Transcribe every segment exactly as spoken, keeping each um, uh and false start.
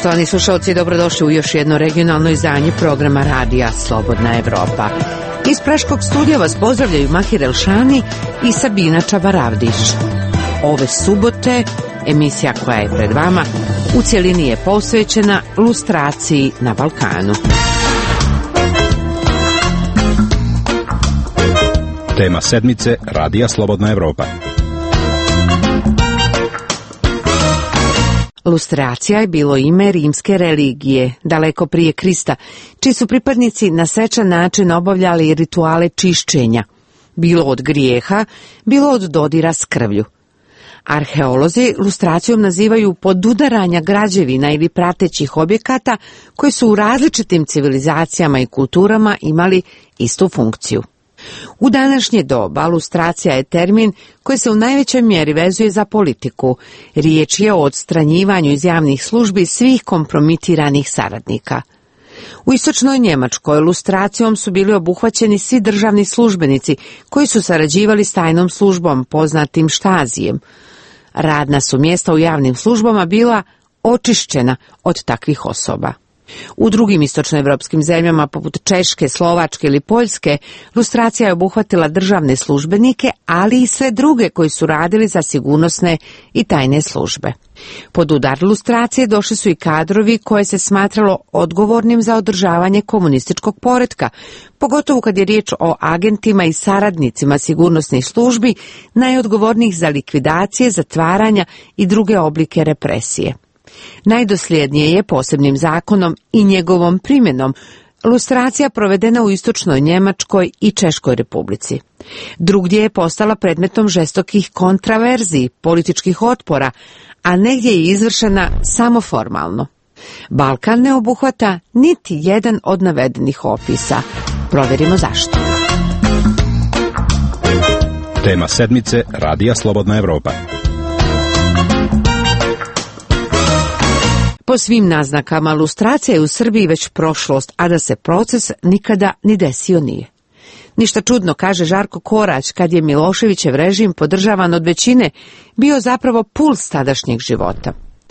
Poštovani slušalci, dobrodošli u još jedno regionalno izdanje programa Radija Slobodna Evropa. Iz Praškog studija vas pozdravljaju Mahir Elšani i Sabina Čabaravdić. Ove subote emisija koja je pred vama u cjelini je posvećena lustraciji na Balkanu. Tema sedmice Radija Slobodna Evropa. Lustracija je bilo ime rimske religije, daleko prije Krista, čiji su pripadnici na svečan način obavljali rituale čišćenja, bilo od grijeha, bilo od dodira s krvlju. Arheolozi lustracijom nazivaju podudaranja građevina ili pratećih objekata koji su u različitim civilizacijama i kulturama imali istu funkciju. U današnje doba lustracija je termin koji se u najvećoj mjeri vezuje za politiku. Riječ je o odstranjivanju iz javnih službi svih kompromitiranih saradnika. U istočnoj Njemačkoj lustracijom su bili obuhvaćeni svi državni službenici koji su sarađivali s tajnom službom, poznatim štazijem. Radna su mjesta u javnim službama bila očišćena od takvih osoba. U drugim istočnoevropskim zemljama, poput Češke, Slovačke ili Poljske, lustracija je obuhvatila državne službenike, ali i sve druge koji su radili za sigurnosne i tajne službe. Pod udar lustracije došli su i kadrovi koje se smatralo odgovornim za održavanje komunističkog poretka, pogotovo kad je riječ o agentima i saradnicima sigurnosnih službi, najodgovornijih za likvidacije, zatvaranja i druge oblike represije. Najdosljednije je posebnim zakonom i njegovom primjenom lustracija provedena u istočnoj Njemačkoj i Češkoj republici. Drugdje je postala predmetom žestokih kontraverziji, političkih otpora, a negdje je izvršena samo formalno. Balkan ne obuhvata niti jedan od navedenih opisa. Provjerimo zašto. Tema sedmice Radija Slobodna Evropa. Po svim naznakama, lustracija je u Srbiji već prošlost, a da se proces nikada ni desio nije. Ništa čudno, kaže Žarko Korać, kad je Miloševićev režim, podržavan od većine, bio zapravo puls tadašnjeg života.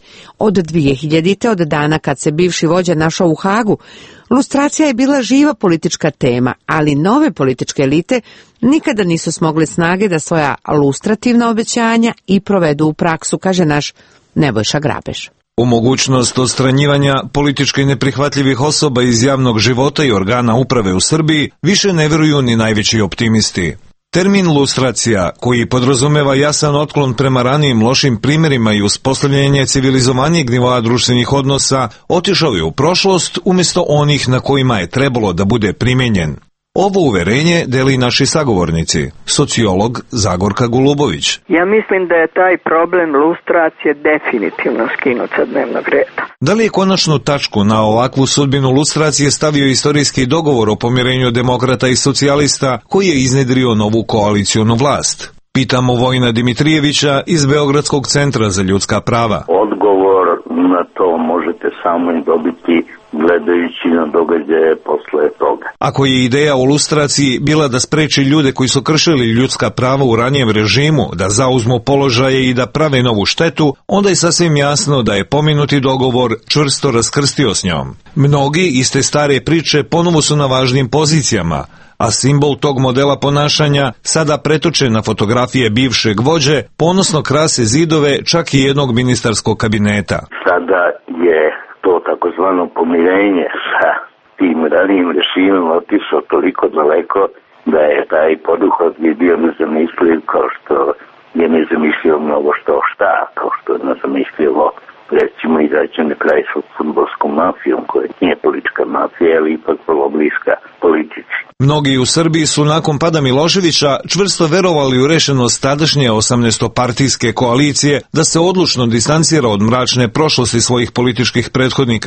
Od dvije hiljadite, od dana kad se bivši vođa našao u Hagu, lustracija je bila živa politička tema, ali nove političke elite nikada nisu smogle snage da svoja lustrativna obećanja i provedu u praksu, kaže naš Nebojša Grabež. U mogućnost odstranjivanja politički neprihvatljivih osoba iz javnog života i organa uprave u Srbiji više ne vjeruju ni najveći optimisti. Termin lustracija, koji podrazumeva jasan otklon prema ranijim lošim primjerima i uspostavljanje civilizovanijeg nivoa društvenih odnosa, otišao je u prošlost umjesto onih na kojima je trebalo da bude primijenjen. Ovo uverenje deli naši sagovornici, sociolog Zagorka Golubović. Ja mislim da je taj problem lustracije definitivno skinut sa dnevnog reda. Da li je konačnu tačku na ovakvu sudbinu lustracije stavio istorijski dogovor o pomirenju demokrata i socijalista koji je iznedrio novu koalicijonu vlast? Pitamo Vojina Dimitrijevića iz Beogradskog centra za ljudska prava. Odgovor na to možete samo i dobiti gledajući na događaje posle toga. Ako je ideja o lustraciji bila da spreči ljude koji su kršili ljudska prava u ranijem režimu da zauzmu položaje i da prave novu štetu, onda je sasvim jasno da je pomenuti dogovor čvrsto raskrstio s njom. Mnogi iz te stare priče ponovo su na važnim pozicijama, a simbol tog modela ponašanja sada pretoče na fotografije bivšeg vođe, ponosno krase zidove čak i jednog ministarskog kabineta. Sada je to takozvano pomirenje sa tim ranijim režimom otišao toliko daleko da je taj poduhvat bio nezamisliv, kao što je nezamislivo mnogo što šta, kao što je nezamislivo recimo izaći na kraj sa fudbalskom mafijom, koja nije politička mafija, ali ipak vrlo bliska politici. Mnogi u Srbiji su nakon pada Miloševića čvrsto verovali u rešenost tadašnje osamnaestopartijske koalicije da se odlučno distancira od mračne prošlosti svojih političkih prethodnika.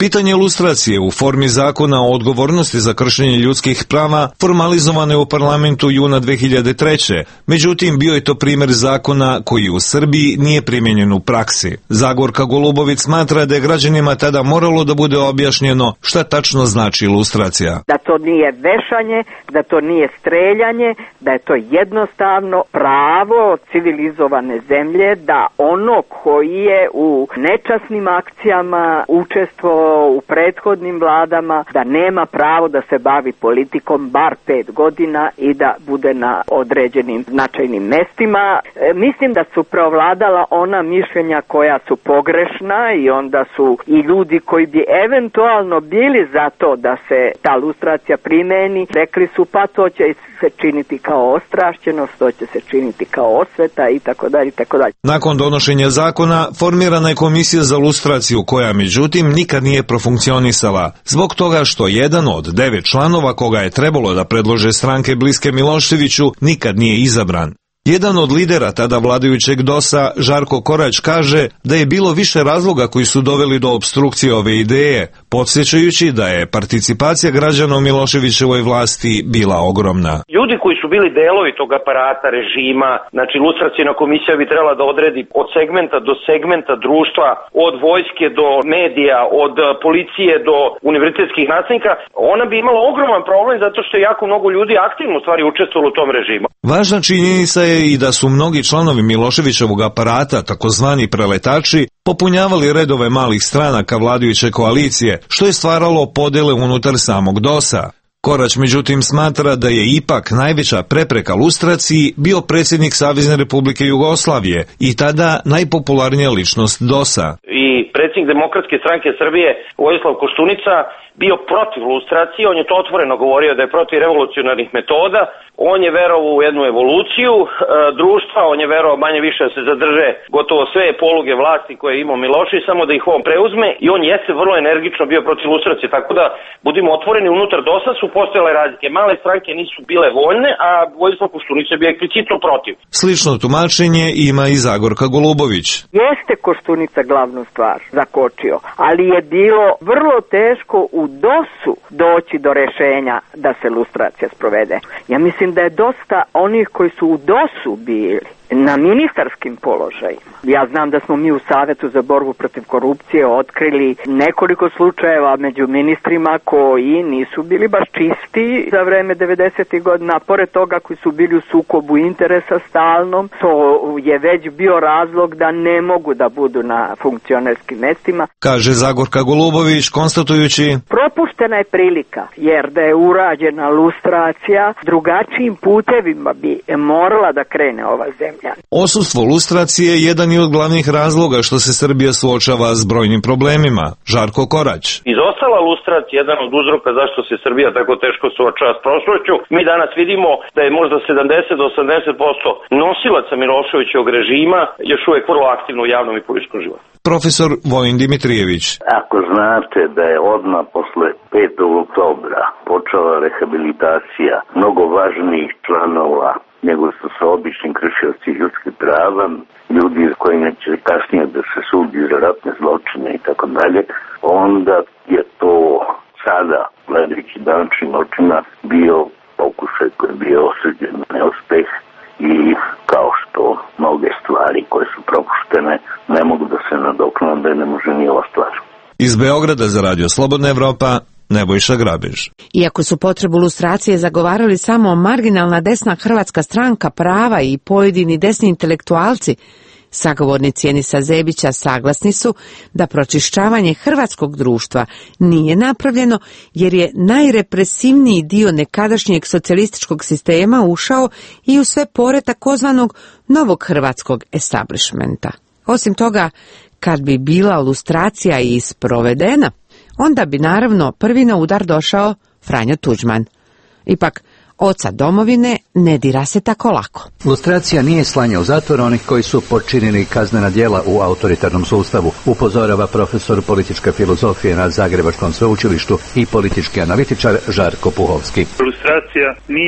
Pitanje lustracije u formi zakona o odgovornosti za kršenje ljudskih prava formalizovano je u parlamentu juna dve hiljade treće. Međutim, bio je to primjer zakona koji u Srbiji nije primjenjen u praksi. Zagorka Golubović smatra da je građanima tada moralo da bude objašnjeno šta tačno znači lustracija. Da to nije vešanje, da to nije streljanje, da je to jednostavno pravo civilizovane zemlje da ono koji je u nečasnim akcijama učestvovao u prethodnim vladama, da nema pravo da se bavi politikom bar pet godina i da bude na određenim značajnim mestima. E, mislim da su preovladala ona mišljenja koja su pogrešna i onda su i ljudi koji bi eventualno bili za to da se ta lustracija primeni, rekli su pa to će se činiti kao ostrašćenost, to će se činiti kao osveta i tako dalje i tako dalje. Nakon donošenja zakona formirana je komisija za lustraciju koja međutim nikad nije profunkcionisala, zbog toga što jedan od devet članova koga je trebalo da predlože stranke bliske Miloševiću nikad nije izabran. Jedan od lidera tada vladajućeg DOS-a, Žarko Korać, kaže da je bilo više razloga koji su doveli do opstrukcije ove ideje, podsjećajući da je participacija građana u Miloševićevoj vlasti bila ogromna. Ljudi koji su bili delovi tog aparata, režima, znači lustracijna komisija bi trebala da odredi od segmenta do segmenta društva, od vojske do medija, od policije do univerzitetskih nastavnika, ona bi imala ogroman problem zato što je jako mnogo ljudi aktivno u stvari učestvovalo u tom režimu. Važna činjenica je i da su mnogi članovi Miloševićevog aparata, takozvani preletači, popunjavali redove malih stranaka vladajuće koalicije, što je stvaralo podele unutar samog DOS-a. Korać međutim smatra da je ipak najveća prepreka lustraciji bio predsjednik Savezne Republike Jugoslavije i tada najpopularnija ličnost DOS-a. I predsjednik Demokratske stranke Srbije Vojislav Koštunica bio protiv lustracije, on je to otvoreno govorio da je protiv revolucionarnih metoda, on je verovao u jednu evoluciju e, društva, on je verovao manje više da se zadrže gotovo sve poluge vlasti koje je imao Milošević, samo da ih on preuzme i on jeste vrlo energično bio protiv lustracije, tako da budimo otvoreni, unutar DOS-a su postojale razlike, male stranke nisu bile voljne, a Vojislav Koštunica je bio eksplicitno protiv. Slično tumačenje ima i Zagorka Golubović. Jeste Koštunica glavnu stvar zakočio, ali je bilo vrlo teško u DOS-u doći do rešenja da se lustracija sprovede. Ja mislim da je dosta onih koji su u DOS-u bili na ministarskim položajima. Ja znam da smo mi u Savetu za borbu protiv korupcije otkrili nekoliko slučajeva među ministrima koji nisu bili baš čisti za vreme devedesetih godina, pored toga koji su bili u sukobu interesa stalnom. To je već bio razlog da ne mogu da budu na funkcionerskim mestima. Kaže Zagorka Golubović, konstatujući: propuštena je prilika, jer da je urađena lustracija, drugačijim putevima bi morala da krene ova zemlja. Odsustvo lustracije je jedan i od glavnih razloga što se Srbija suočava s brojnim problemima. Žarko Korać. Izostala lustracija jedan od uzroka zašto se Srbija tako teško suočava s prošlošću. Mi danas vidimo da je možda sedamdeset do osamdeset posto nosilaca Miloševićevog režima još uvek vrlo aktivno u javnom i političkom životu. Profesor Vojin Dimitrijević. Ako znate da je odmah posle petog oktobra počela rehabilitacija mnogo važnijih članova nego što su obični kršioci ljudskih prava, ljudi koji neće kasnije da se sudi za ratne zločine i tako dalje, onda je to sada, gledajući današnjim očima, bio pokušaj koji je bio osuđen na neuspeh i kao što mnoge stvari koje su propuštene ne mogu da se nadoknade, ne može ni ova stvar. Iz Beograda za Radio Slobodna Evropa, Nebojša Grabež. Iako su potrebu lustracije zagovarali samo marginalna desna Hrvatska stranka prava i pojedini desni intelektualci, sagovornici Enisa Zebića saglasni su da pročišćavanje hrvatskog društva nije napravljeno jer je najrepresivniji dio nekadašnjeg socijalističkog sistema ušao i u sve pore takozvanog novog hrvatskog establishmenta. Osim toga, kad bi bila lustracija i sprovedena, onda bi naravno prvi na udar došao Franjo Tuđman. Ipak, oca domovine ne dira se tako lako. Lustracija nije slanje u zatvor onih koji su počinili kaznena djela u autoritarnom sustavu, upozorava profesor političke filozofije na Zagrebačkom sveučilištu i politički analitičar Žarko Puhovski. Lustracija nije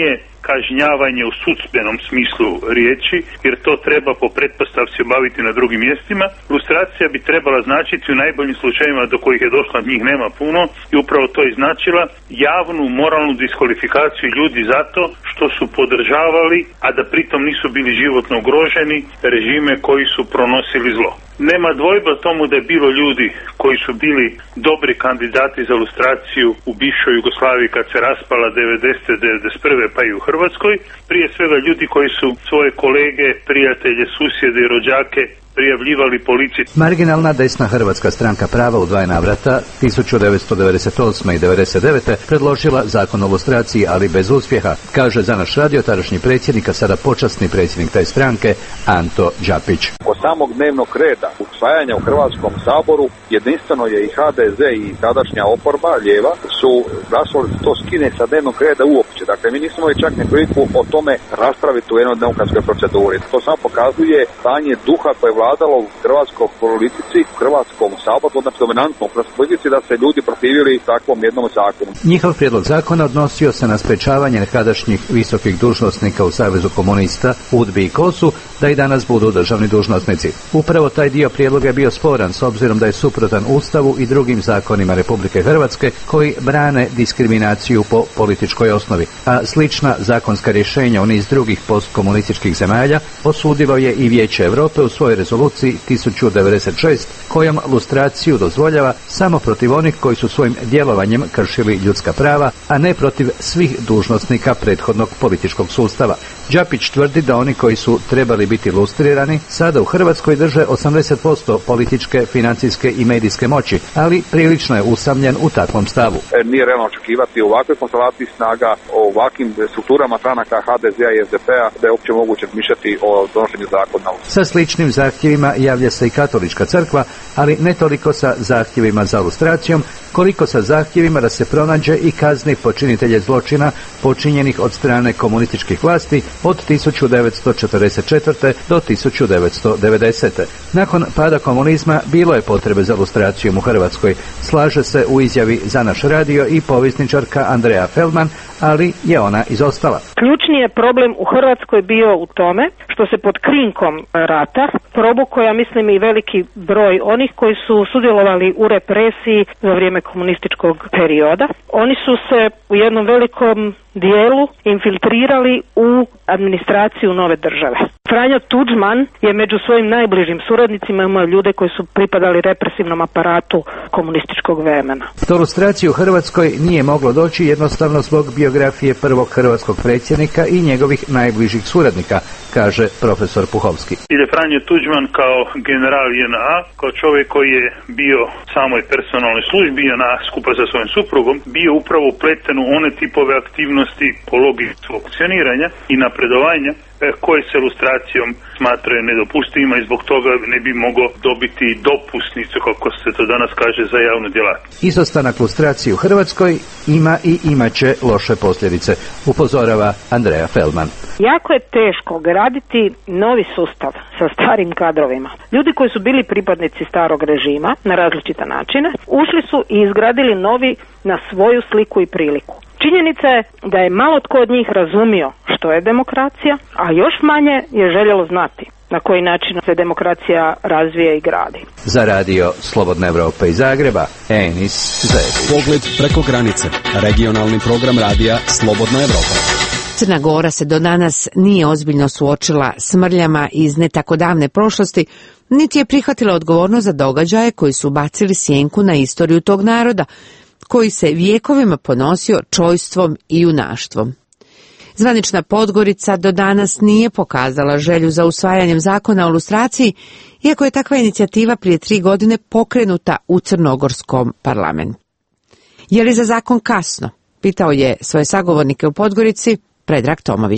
kažnjavanje u sudbenom smislu riječi, jer to treba po pretpostavci obaviti na drugim mjestima. Lustracija bi trebala značiti u najboljim slučajevima do kojih je došla, njih nema puno, i upravo to je značila javnu moralnu diskvalifikaciju ljudi zato što su podržavali, a da pritom nisu bili životno ugroženi, režime koji su pronosili zlo. Nema dvojba tomu da je bilo ljudi koji su bili dobri kandidati za lustraciju u bivšoj Jugoslaviji kad se raspala devedesete, devedeset prve pa i u Hrvatskoj. Prije svega ljudi koji su svoje kolege, prijatelje, susjede i rođake prijavljivali policiji. Marginalna desna Hrvatska stranka prava u dva navrata tisuću devetsto devedeset osme i devedeset devete predložila zakon o lustraciji, ali bez uspjeha, kaže za naš radio tadašnji predsjednik, a sada počasni predsjednik te stranke, Anto Đapić. Od samog dnevnog reda usvajanja u Hrvatskom saboru jedinstveno je i H D Z i tadašnja oporba, lijeva, su glasovali da to skine sa dnevnog reda uopće. Dakle, mi nismo imali čak ni priliku o tome raspraviti u jednoj demokratskoj proceduri. To samo pokazuje stanje duha koje je vladalo u hrvatskoj politici, u Hrvatskom saboru, odnosno dominantnom politici, da se ljudi protivili takvom jednom zakonu. Njihov prijedlog zakona odnosio se na sprečavanje nekadašnjih visokih dužnosnika u Savezu komunista, U D B I i Kosu, da i danas budu državni dužnosnici. Upravo taj dio prijedloga je bio sporan s obzirom da je suprotan Ustavu i drugim zakonima Republike Hrvatske koji brane diskriminaciju po političkoj osnovi, a slična zakonska rješenja u niz drugih postkomunističkih zemalja osudilo je i Vijeće Europe u svojoj rezoluciji tisuću devedeset šest, kojom lustraciju dozvoljava samo protiv onih koji su svojim djelovanjem kršili ljudska prava, a ne protiv svih dužnosnika prethodnog političkog sustava. Đapić tvrdi da oni koji su trebali biti lustrirani sada u Hrvatskoj drže osamdeset posto političke, financijske i medijske moći, ali prilično je usamljen u takvom stavu. E, nije realno očekivati ovakve konstelaciji snaga, o ovakvim strukturama stranaka H D Z-a i S D P-a da je uopće moguće mišljati o donošenju zakona. Sa sličnim zahtjevima javlja se i Katolička crkva, ali ne toliko sa zahtjevima za lustracijom, koliko sa zahtjevima da se pronađe i kazni počinitelje zločina počinjenih od strane komunističkih vlasti od tisuću devetsto četrdeset četvrte do tisuću devetsto devedesete. Nakon pada komunizma bilo je potrebe za lustracijom u Hrvatskoj, slaže se u izjavi za naš radio i povjesničarka Andrea Feldman, ali je ona izostala. Ključni je problem u Hrvatskoj bio u tome što se pod krinkom rata probuko, ja mislim, i veliki broj onih koji su sudjelovali u represiji za vrijeme komunističkog perioda. Oni su se u jednom velikom dijelu infiltrirali u administraciju nove države. Franjo Tuđman je među svojim najbližim suradnicima imao ljude koji su pripadali represivnom aparatu komunističkog vremena. Do lustracije u Hrvatskoj nije moglo doći jednostavno zbog biografije prvog hrvatskog predsjednika i njegovih najbližih suradnika, kaže profesor Puhovski. Ili Franjo Tuđman kao general J N A, kao čovjek koji je bio samoj personalnoj službi J N A skupa sa svojim suprugom, bio upravo upleten u one tipove aktivnosti po logici funkcioniranja i napredovanja koje se lustracijom smatraju nedopustivima i zbog toga ne bi mogao dobiti dopusnicu, kako se to danas kaže, za javnu djelatnost. Izostanak lustracije u Hrvatskoj ima i imaće loše posljedice, upozorava Andrea Feldman. Jako je teško graditi novi sustav sa starim kadrovima. Ljudi koji su bili pripadnici starog režima na različite načine, ušli su i izgradili novi na svoju sliku i priliku. Činjenica je da je malo tko od njih razumio što je demokracija, a još manje je željelo znati na koji način se demokracija razvija i gradi. Za radio Slobodna Evropa iz Zagreba, Enis Zec. Pogled preko granice. Regionalni program radija Slobodna Evropa. Crna Gora se do danas nije ozbiljno suočila s mrljama iz ne tako davne prošlosti, niti je prihvatila odgovornost za događaje koji su bacili sjenku na istoriju tog naroda, koji se vijekovima ponosio čojstvom i junaštvom. Zvanična Podgorica do danas nije pokazala želju za usvajanjem zakona o lustraciji, iako je takva inicijativa prije tri godine pokrenuta u crnogorskom parlamentu. Je li za zakon kasno? Pitao je svoje sagovornike u Podgorici Predrag Tomović.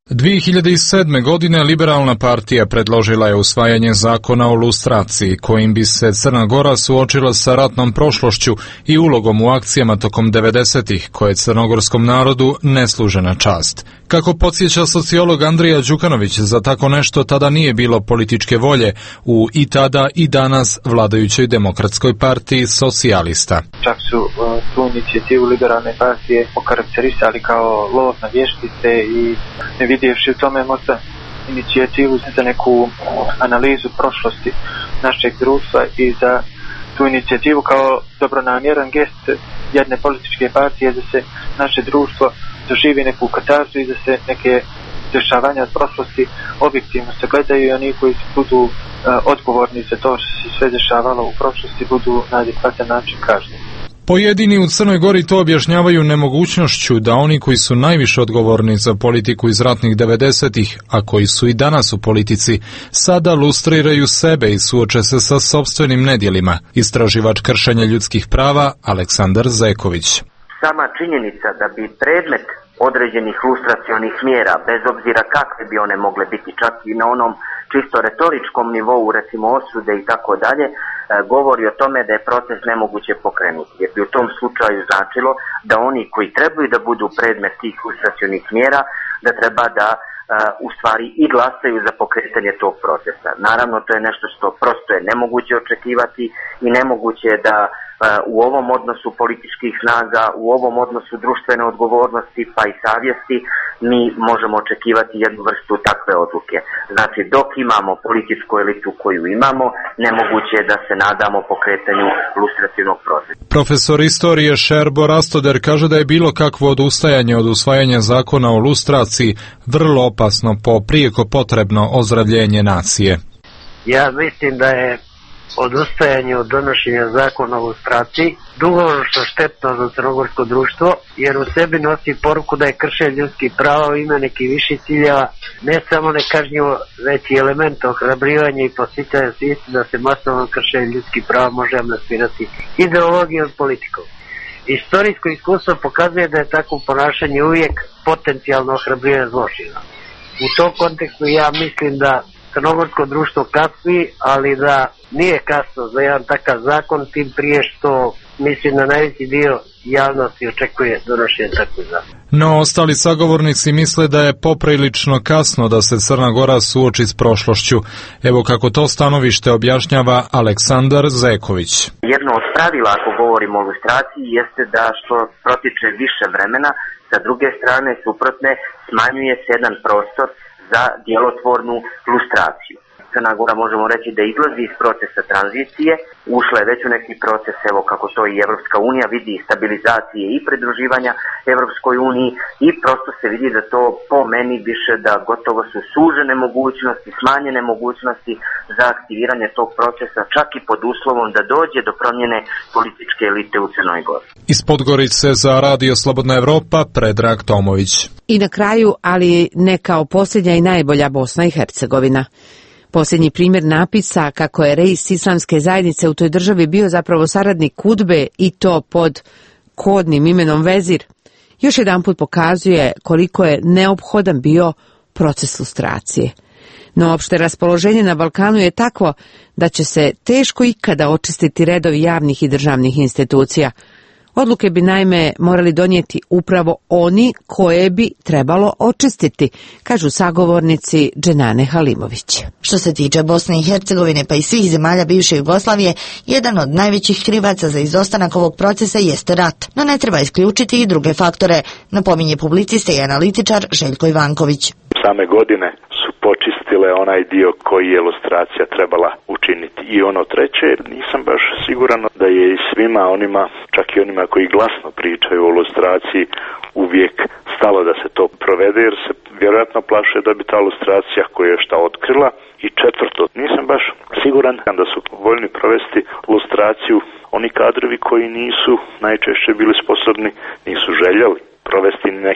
dvije hiljade sedme. godine Liberalna partija predložila je usvajanje zakona o lustraciji, kojim bi se Crna Gora suočila sa ratnom prošlošću i ulogom u akcijama tokom devedesetih, koje crnogorskom narodu ne služe na čast. Kako podsjeća sociolog Andrija Đukanović, za tako nešto tada nije bilo političke volje u i tada i danas vladajućoj Demokratskoj partiji socijalista. Čak su uh, tu inicijativu Liberalne partije okarakterisali kao lov na vještice i ne vidjevši u tome možda inicijativu za neku analizu prošlosti našeg društva i za tu inicijativu kao dobronamjeran gest jedne političke partije da se naše društvo doživi neku katarzu i da se neke dešavanja od prošlosti objektivno se gledaju i oni koji budu uh, odgovorni za to što se sve dešavalo u prošlosti budu na adekvatan način kažnjeni. Pojedini u Crnoj Gori to objašnjavaju nemogućnošću da oni koji su najviše odgovorni za politiku iz ratnih devedesetih, a koji su i danas u politici, sada lustriraju sebe i suoče se sa sopstvenim nedjelima. Istraživač kršenja ljudskih prava Aleksandar Zeković. Sama činjenica da bi predmet određenih lustracionih mjera, bez obzira kakve bi one mogle biti, čak i na onom čisto retoričkom nivou, recimo osude i tako dalje, govori o tome da je proces nemoguće pokrenuti. Jer bi u tom slučaju značilo da oni koji trebaju da budu predmet tih lustracionih mjera, da treba da u stvari i glasaju za pokretanje tog procesa. Naravno, to je nešto što prosto je nemoguće očekivati i nemoguće je da u ovom odnosu političkih snaga, u ovom odnosu društvene odgovornosti pa i savjesti mi možemo očekivati jednu vrstu takve odluke. Znači, dok imamo političku elitu koju imamo, nemoguće je da se nadamo pokretanju lustracionog procesa. Profesor istorije Šerbo Rastoder kaže da je bilo kakvo odustajanje od usvajanja zakona o lustraciji vrlo opasno po prijeko potrebno ozdravljenje nacije. Ja mislim da je odustajanje od donošenja zakona o lustraciji dugoročno štetno za crnogorsko društvo, jer u sebi nosi poruku da je kršenje ljudskih prava u ime nekih viših ciljeva ne samo nekažnjivo, već i element ohrabrivanja i podsticanja svijesti da se masovno kršenje ljudskih prava može amnestirati ideologijom i politikom. Istorijsko iskustvo pokazuje da je takvo ponašanje uvijek potencijalno ohrabrivanje zločina. U tom kontekstu ja mislim da crnogorsko društvo kasni, ali da nije kasno za jedan takav zakon, tim prije što mislim da najveći dio javnosti očekuje donošenje takvog zakona. No, ostali sagovornici misle da je poprilično kasno da se Crna Gora suoči s prošlošću. Evo kako to stanovište objašnjava Aleksandar Zeković. Jedno od pravila, ako govorimo o lustraciji, jeste da što protiče više vremena, sa druge strane suprotne smanjuje se jedan prostor za djelotvornu lustraciju. Crna Gora možemo reći da izlazi iz procesa tranzicije, ušla je već u neki proces, evo kako to i Evropska unija vidi, stabilizacije i pridruživanja Evropskoj uniji i prosto se vidi da to po meni više da gotovo su sužene mogućnosti, smanjene mogućnosti za aktiviranje tog procesa, čak i pod uslovom da dođe do promjene političke elite u Crnoj Gori. Iz Podgorice za Radio Slobodna Evropa, Predrag Tomović. I na kraju, ali ne kao posljednja i najbolja, Bosna i Hercegovina. Posljednji primjer napisa kako je reis islamske zajednice u toj državi bio zapravo saradnik Kudbe i to pod kodnim imenom Vezir, još jedanput pokazuje koliko je neophodan bio proces lustracije. No opšte raspoloženje na Balkanu je takvo da će se teško ikada očistiti redovi javnih i državnih institucija. Odluke bi naime morali donijeti upravo oni koje bi trebalo očistiti, kažu sagovornici Dženane Halimović. Što se tiče Bosne i Hercegovine pa i svih zemalja bivše Jugoslavije, jedan od najvećih krivaca za izostanak ovog procesa jeste rat, no ne treba isključiti i druge faktore, napominje publicista i analitičar Željko Ivanković. Same godine su počistile onaj dio koji je lustracija trebala učiniti. I ono treće, nisam baš siguran da je i svima onima, čak i onima koji glasno pričaju o lustraciji, uvijek stalo da se to provede, jer se vjerojatno plaše da bi ta lustracija koja je šta otkrila. I četvrto, nisam baš siguran da su voljni provesti lustraciju oni kadrovi koji nisu najčešće bili sposobni, nisu željeli provesti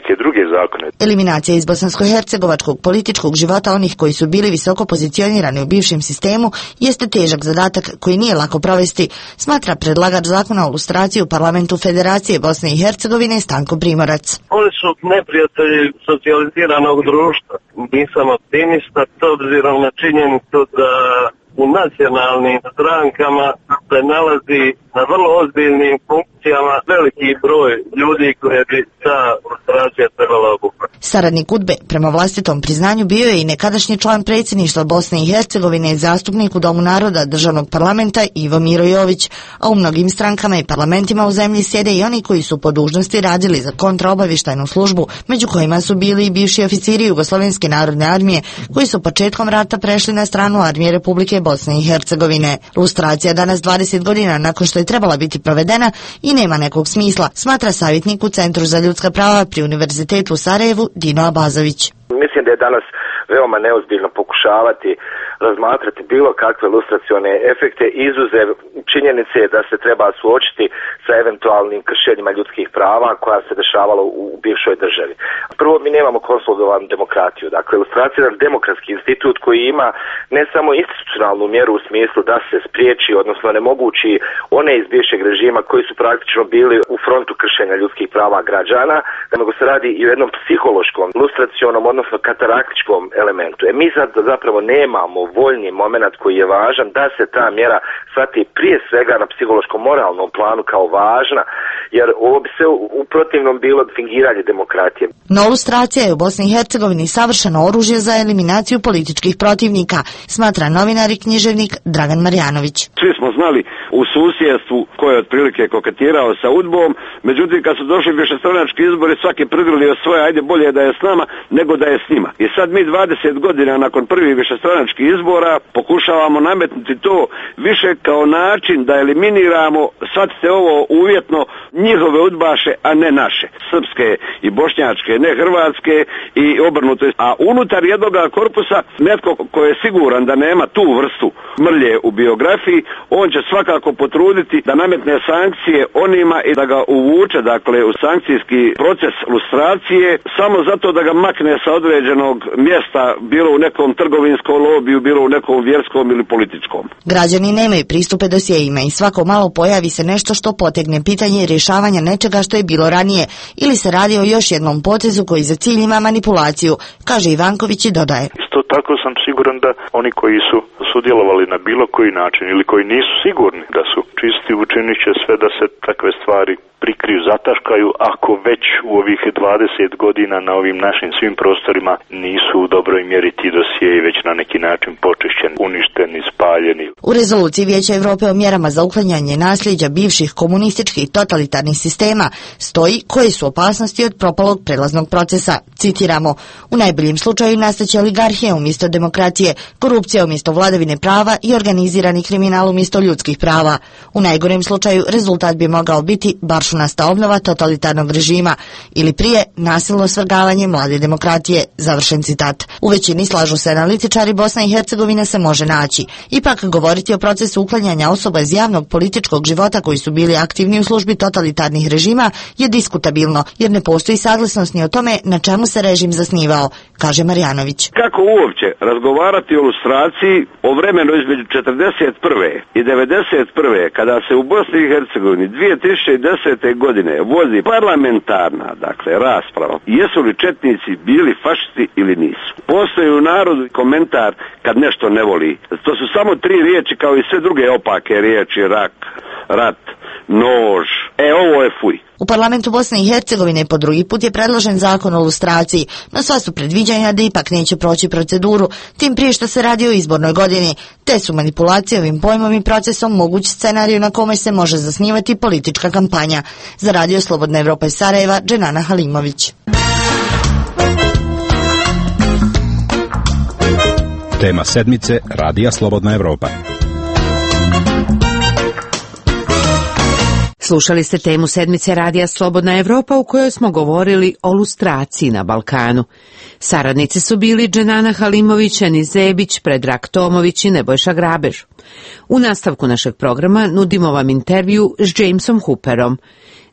neke druge zakone. Eliminacija iz bosansko-hercegovačkog političkog života onih koji su bili visoko pozicionirani u bivšem sistemu jeste težak zadatak koji nije lako provesti, smatra predlagač zakona o lustraciji u parlamentu Federacije Bosne i Hercegovine Stanko Primorac. Oni su neprijatelji socijaliziranog društva. Nisam optimista s obzirom na činjenicu da u nacionalnim strankama se nalazi na vrlo ozbiljnim funkcijama veliki broj ljudi koje bi ta lustracija trebala obuhvatiti. Saradnik UDBE prema vlastitom priznanju bio je i nekadašnji član predsjedništva Bosne i Hercegovine i zastupnik u Domu naroda državnog parlamenta Ivo Miro Jović, a u mnogim strankama i parlamentima u zemlji sjede i oni koji su po dužnosti radili za kontraobavještajnu službu, među kojima su bili i bivši oficiri Jugoslovenske narodne armije koji su početkom rata prešli na stranu armije Republike Bosne i Hercegovine. Lustracija danas dvadeset godina nakon što je trebala biti provedena i nema nekog smisla, smatra savjetnik u Centru za ljudska prava pri Univerzitetu u Sarajevu Dino Abazović. Mislim da je danas veoma neozbiljno pokušavati razmatrati bilo kakve lustracione efekte, izuzev činjenice da se treba suočiti sa eventualnim kršenjima ljudskih prava koja se dešavalo u bivšoj državi. Prvo, mi nemamo konsolidovanu demokratiju. Dakle, lustracija je jedan demokratski institut koji ima ne samo institucionalnu mjeru u smislu da se spriječi, odnosno nemogući one iz bivšeg režima koji su praktično bili u frontu kršenja ljudskih prava građana, nego se radi i o jednom psihološkom, lustracionom, odnosno kataraktičkom elementu. E mi sad zapravo nemamo voljni moment koji je važan da se ta mjera shvati prije svega na psihološko-moralnom planu kao važna, jer ovo bi se u protivnom bilo fingiranje demokratije. No lustracija je u Bosni i Hercegovini savršeno oružje za eliminaciju političkih protivnika, smatra novinar i književnik Dragan Marjanović. Svi smo znali u susjedstvu ko je otprilike koketirao sa udbom, međutim kad su došli višestranački izbori svaki predvilio svoje, ajde bolje da je s nama nego da je s njima. I sad mi dvadeset godina nakon prvih višestranačkih izbora pokušavamo nametnuti to više kao način da eliminiramo, shvatite ovo uvjetno, njihove udbaše, a ne naše. Srpske i bošnjačke, ne hrvatske i obrnuto. A unutar jednog korpusa netko ko je siguran da nema tu vrstu mrlje u biografiji, on će svakako potruditi da nametne sankcije onima i da ga uvuče, dakle, u sankcijski proces lustracije, samo zato da ga makne sa određenog mjesta, bilo u nekom trgovinskom lobiju, bilo u nekom vjerskom ili političkom. Građani nemaju pristupe dosjejima i svako malo pojavi se nešto što potegne pitanje rješavanja nečega što je bilo ranije, ili se radi o još jednom potezu koji za cilj ima manipulaciju, kaže Ivanković i dodaje. Isto tako sam siguran da oni koji su sudjelovali na bilo koji način ili koji nisu sigurni da su čisti, učinit će sve da se takve stvari prikriju, zataškaju, ako već u ovih dvadeset godina na ovim našim svim prostorima nisu u dobroj mjeri ti dosjei već na neki način počišćeni, uništeni, spaljeni. U rezoluciji Vijeća Europe o mjerama za uklanjanje nasljeđa bivših komunističkih totalitarnih sistema stoji koje su opasnosti od propalog prelaznog procesa. Citiramo, u najboljem slučaju nastaće oligarhija umjesto demokracije, korupcija umjesto vladavine prava i organizirani kriminal umjesto ljudskih prava. U najgorem slučaju rezultat bi mogao biti baršunasta obnova totalitarnog režima ili prije nasilno svrgavanje mlade demokratije, završen citat. U većini, slažu se analitičari, Bosna i Hercegovina se može naći. Ipak govoriti o procesu uklanjanja osoba iz javnog političkog života koji su bili aktivni u službi totalitarnih režima je diskutabilno, jer ne postoji saglasnost ni o tome na čemu se režim zasnivao, kaže Marjanović. Kako uopće razgovarati o lustraciji o vremenu između četrdeset prve i devedeset prve kada se u Bosni i Hercegovini dvije tisuće desete godine vozi parlamentarna, dakle, rasprava, jesu li četnici bili fašisti ili nisu. Postoji u narodu komentar kad nešto ne voli. To su samo tri riječi kao i sve druge opake riječi, rak, rat, nož. E, ovo je fuj. U parlamentu Bosne i Hercegovine po drugi put je predložen zakon o lustraciji, no sva su predviđanja da ipak neće proći proceduru, tim prije što se radi o izbornoj godini, te su manipulacije ovim pojmom i procesom moguć scenarij na kome se može zasnivati politička kampanja. Za Radio Slobodna Evropa iz Sarajeva, Dženana Halimović. Tema sedmice Radija Slobodna Evropa. Slušali ste temu sedmice Radija Slobodna Evropa u kojoj smo govorili o lustraciji na Balkanu. Saradnici su bili Dženana Halimović, Enis Zebić, Predrag Tomović i Nebojša Grabež. U nastavku našeg programa nudimo vam intervju s Jamesom Hooperom,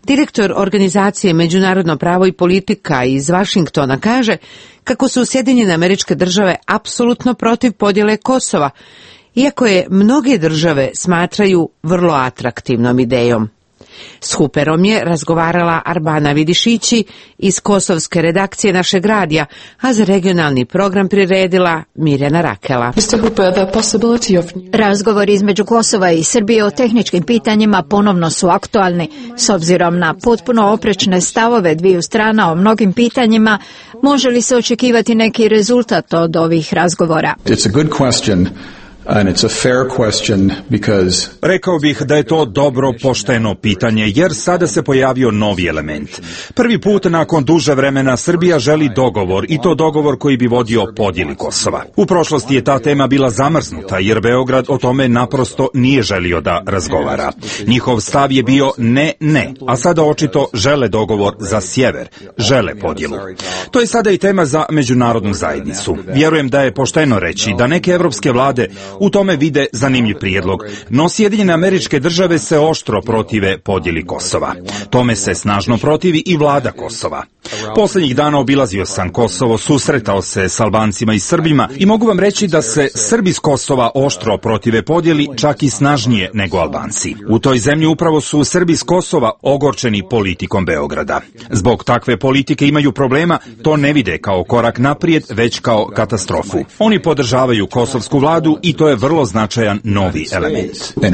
Direktor organizacije Međunarodno pravo i politika iz Vašingtona kaže kako su Sjedinjene Američke Države apsolutno protiv podjele Kosova, iako je mnoge države smatraju vrlo atraktivnom idejom. S Huperom je razgovarala Arbana Vidišići iz kosovske redakcije našeg radija, a za regionalni program priredila Mirjana Rakela. Razgovori između Kosova i Srbije o tehničkim pitanjima ponovno su aktualni. S obzirom na potpuno oprečne stavove dviju strana o mnogim pitanjima, može li se očekivati neki rezultat od ovih razgovora? It's a good question. And it's a fair question because... Rekao bih da je to dobro, pošteno pitanje, jer sada se pojavio novi element. Prvi put nakon duže vremena Srbija želi dogovor, i to dogovor koji bi vodio podjeli Kosova. U prošlosti je ta tema bila zamrznuta, jer Beograd o tome naprosto nije želio da razgovara. Njihov stav je bio ne, ne, a sada očito žele dogovor za sjever, žele podjelu. To je sada i tema za međunarodnu zajednicu. Vjerujem da je pošteno reći da neke evropske vlade u tome vide zanimljiv prijedlog, no Sjedinjene Američke Države se oštro protive podjeli Kosova. Tome se snažno protivi i vlada Kosova. Posljednjih dana obilazio sam Kosovo, susretao se s Albancima i Srbima i mogu vam reći da se Srbi s Kosova oštro protive podjeli, čak i snažnije nego Albanci. U toj zemlji upravo su Srbi s Kosova ogorčeni politikom Beograda. Zbog takve politike imaju problema, to ne vide kao korak naprijed, već kao katastrofu. Oni podržavaju kosovsku vladu i to je vrlo značajan novi element.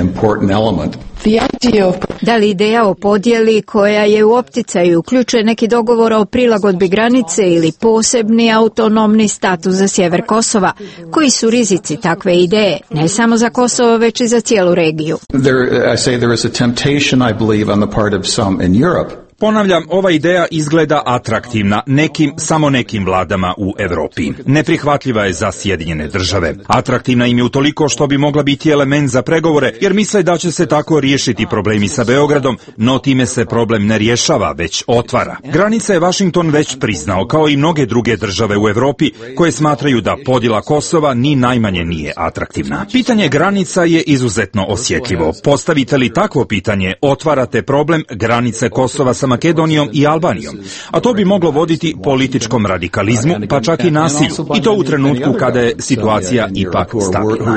Da li ideja o podjeli koja je u opticaju uključuje neki dogovor o prilagodbi granice ili posebni autonomni status za sjever Kosova? Koji su rizici takve ideje, ne samo za Kosovo, već i za cijelu regiju? There, I say there is a temptation, I believe, on the part of some in Europe. Ponavljam, ova ideja izgleda atraktivna nekim, samo nekim vladama u Evropi. Neprihvatljiva je za Sjedinjene Države. Atraktivna im je utoliko što bi mogla biti element za pregovore, jer misle da će se tako riješiti problemi sa Beogradom, no time se problem ne rješava, već otvara. Granica je Vašington već priznao, kao i mnoge druge države u Evropi, koje smatraju da podjela Kosova ni najmanje nije atraktivna. Pitanje granica je izuzetno osjetljivo. Postavite li takvo pitanje, otvarate problem granice Kosova sa Makedonijom i Albanijom, a to bi moglo voditi političkom radikalizmu, pa čak i nasilju, i to u trenutku kada je situacija ipak stabilna.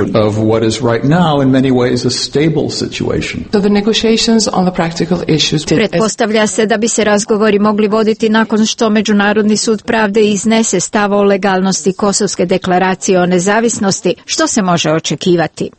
Pretpostavlja se da bi se razgovori mogli voditi nakon što Međunarodni sud pravde iznese stav o legalnosti Kosovske deklaracije o nezavisnosti. Što se može očekivati?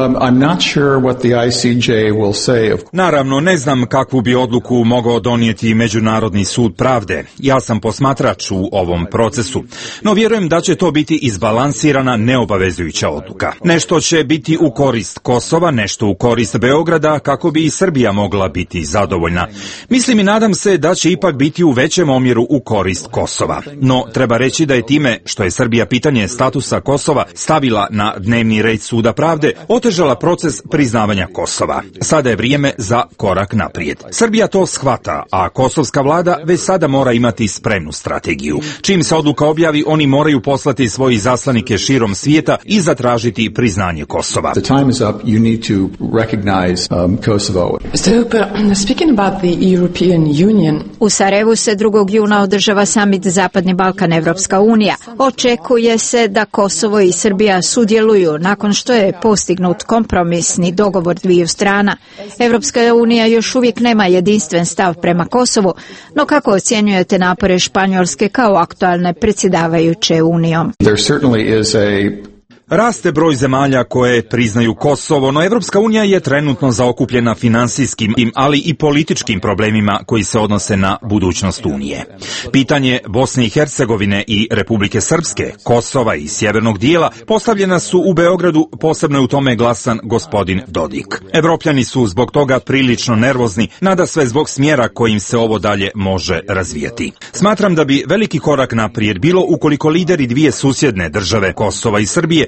Naravno, ne znam kakvu bi odluku mogao donijeti Međunarodni sud pravde. Ja sam posmatrač u ovom procesu, no vjerujem da će to biti izbalansirana, neobavezujuća odluka. Nešto će biti u korist Kosova, nešto u korist Beograda, kako bi i Srbija mogla biti zadovoljna. Mislim i nadam se da će ipak biti u većem omjeru u korist Kosova. No, treba reći da je time što je Srbija pitanje statusa Kosova stavila na dnevni red suda pravde, otežala proces priznavanja Kosova. Sada je vrijeme za korak naprijed. Srbija to shvata, a kosovska vlada već sada mora imati spremnu strategiju. Čim se odluka objavi, oni moraju poslati svoje izaslanike širom svijeta i zatražiti priznanje Kosova. The time is up. You need to recognize um, Kosovo. Speaking about the European Union. U Sarajevu se drugog juna održava samit Zapadni Balkan Evropska unija. Očekuje se da Kosovo i Srbija sudjeluju nakon što je postignut kompromisni dogovor dviju strana. Evropska unija još uvijek nema jedinstven stav prema Kosovu, no kako ocjenjujete napore Španjolske kao aktualne predsjedavajuće Unijom? There certainly is a Raste broj zemalja koje priznaju Kosovo, no Evropska unija je trenutno zaokupljena finansijskim, ali i političkim problemima koji se odnose na budućnost Unije. Pitanje Bosne i Hercegovine i Republike Srpske, Kosova i sjevernog dijela postavljena su u Beogradu, posebno je u tome glasan gospodin Dodik. Evropljani su zbog toga prilično nervozni, nada sve zbog smjera kojim se ovo dalje može razvijati. Smatram da bi veliki korak naprijed bilo ukoliko lideri dvije susjedne države, Kosova i Srbije,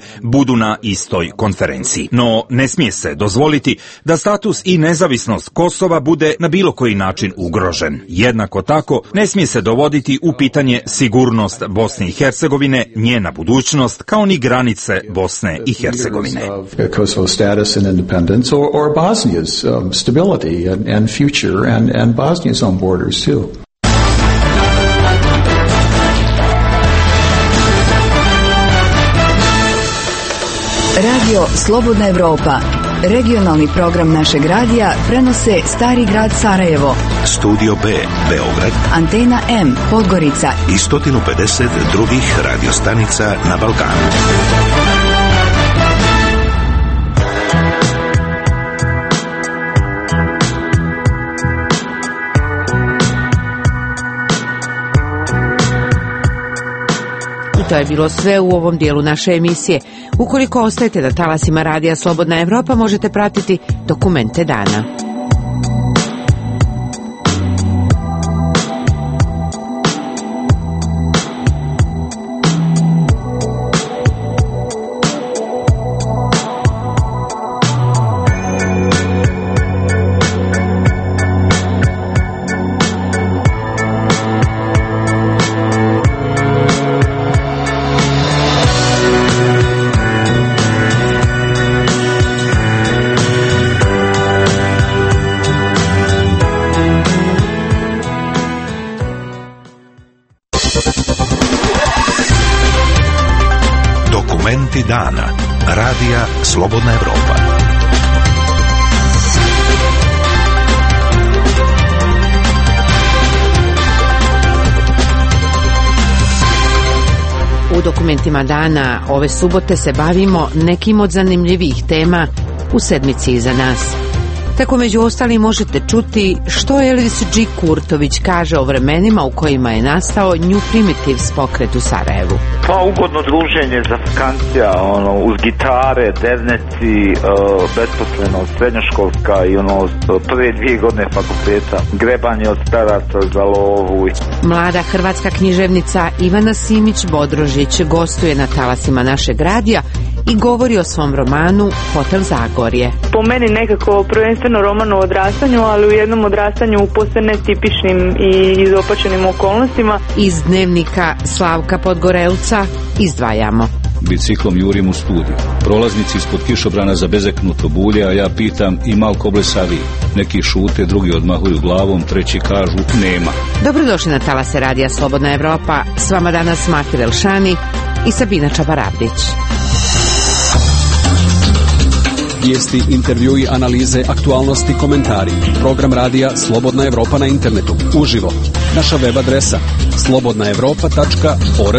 budu na istoj konferenciji. No, ne smije se dozvoliti da status i nezavisnost Kosova bude na bilo koji način ugrožen. Jednako tako, ne smije se dovoditi u pitanje sigurnost Bosne i Hercegovine, njena budućnost, kao ni granice Bosne i Hercegovine. Kosovo status and independence or, or Bosnia's um, stability and, and future and, and Bosnia's own borders too. Radio Slobodna Evropa, regionalni program našeg radija, prenose Stari grad Sarajevo, Studio B, Beograd, Antena M, Podgorica i sto pedeset drugih radiostanica na Balkanu. I to je bilo sve u ovom dijelu naše emisije. Ukoliko ostajete na talasima Radija Slobodna Evropa, možete pratiti dokumente dana. Dana Radija Slobodna Evropa. U dokumentima dana ove subote se bavimo nekim od zanimljivih tema u sedmici iza nas. Tako među ostalim možete čuti što Elvis G. Kurtović kaže o vremenima u kojima je nastao New Primitives pokret u Sarajevu. Pa ugodno druženje za vakancija, ono, uz gitare, derneci, uh, besposleno srednjoškolska i ono, prve dvije godine fakulteta, grebanje od staraca za lovu. Mlada hrvatska književnica Ivana Simić-Bodrožić gostuje na talasima našeg radija i govori o svom romanu Hotel Zagorje. Po meni nekako prvenstveno roman o odrastanju, ali u jednom odrastanju u posve netipičnim i izopačenim okolnostima. Iz dnevnika Slavka Podgorelca izdvajamo. Biciklom jurim u studiju. Prolaznici ispod kišobrana zabezeknuto bulje, a ja pitam ima li ko blesavi. Neki šute, drugi odmahuju glavom, treći kažu nema. Dobrodošli na talase Radija Slobodna Evropa. S vama danas Mahir Elšani i Sabina Čabarabdić. Vijesti, intervjui, analize, aktualnosti, komentari. Program radija Slobodna Evropa na internetu. Uživo. Naša web adresa slobodna evropa tačka org.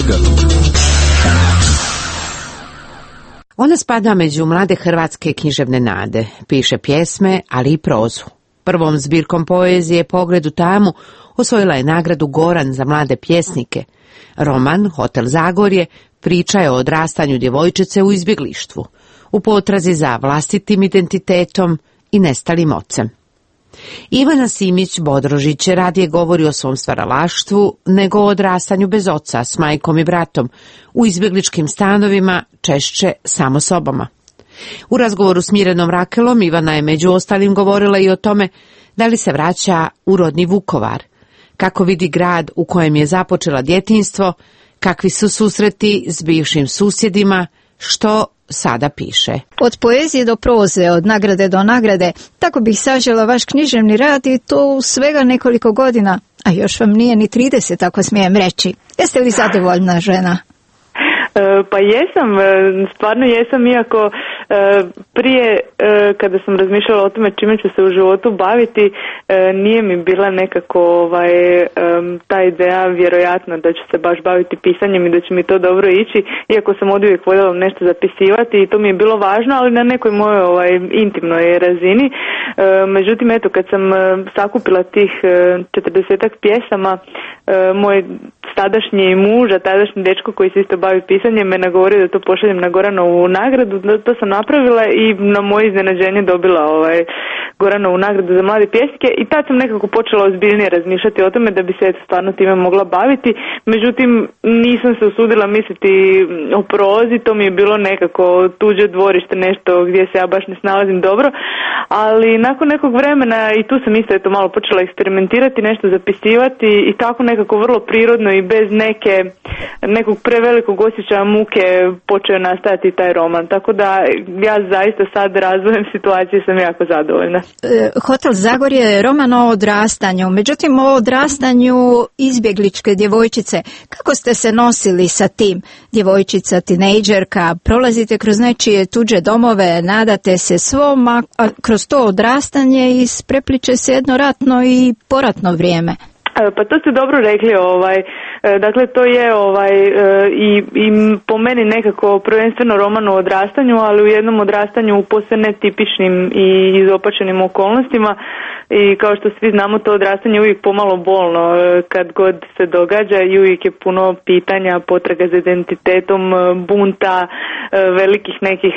Ona spada među mlade hrvatske književne nade. Piše pjesme, ali i prozu. Prvom zbirkom poezije Pogled u tamu osvojila je nagradu Goran za mlade pjesnike. Roman Hotel Zagorje priča je o odrastanju djevojčice u izbjeglištvu, u potrazi za vlastitim identitetom i nestalim ocem. Ivana Simić-Bodrožić radije govori o svom stvaralaštvu nego o odrastanju bez oca s majkom i bratom, u izbjegličkim stanovima, češće samo sobama. U razgovoru s Mirenom Rakelom Ivana je među ostalim govorila i o tome da li se vraća u rodni Vukovar, kako vidi grad u kojem je započela djetinjstvo, kakvi su susreti s bivšim susjedima, što sada piše. Od poezije do proze, od nagrade do nagrade, tako bih sažela vaš književni rad i to u svega nekoliko godina, a još vam nije ni trideset, ako smijem reći. Jeste li zadovoljna žena? Pa jesam, stvarno jesam, iako prije kada sam razmišljala o tome čime ću se u životu baviti, nije mi bila nekako ovaj, ta ideja vjerojatna da ću se baš baviti pisanjem i da će mi to dobro ići, iako sam oduvijek voljela nešto zapisivati i to mi je bilo važno, ali na nekoj mojoj ovaj, intimnoj razini. Međutim, eto, kad sam sakupila tih četrdesetak pjesama, moj tadašnji muž, a tadašnji dečko koji se isto bavi pisanjem me nagovorio da to pošaljem na Goranovu nagradu. To sam napravila i na moje iznenađenje dobila ovaj Goranovu nagradu za mlade pjesnike i tad sam nekako počela ozbiljnije razmišljati o tome da bi se eto stvarno time mogla baviti, međutim nisam se usudila misliti o prozi, to mi je bilo nekako tuđe dvorište, nešto gdje se ja baš ne snalazim dobro, ali nakon nekog vremena i tu sam isto eto malo počela eksperimentirati, nešto zapisivati i tako nekako vrlo prirodno i bez neke, nekog prevelikog osjećaja muke počeo nastajati taj roman, tako da ja zaista sad razvojem situacije sam jako zadovoljna. Hotel Zagorje je roman o odrastanju, međutim o odrastanju izbjegličke djevojčice. Kako ste se nosili sa tim? Djevojčica, tinejdžerka, prolazite kroz nečije tuđe domove, nadate se svom, a kroz to odrastanje isprepliče se jedno ratno i poratno vrijeme. Pa to ste dobro rekli, ovaj, dakle to je ovaj, i, i po meni nekako prvenstveno roman o odrastanju, ali u jednom odrastanju u posve netipičnim i izopačenim okolnostima i kao što svi znamo to odrastanje je uvijek pomalo bolno kad god se događa i uvijek je puno pitanja, potraga za identitetom, bunta, velikih nekih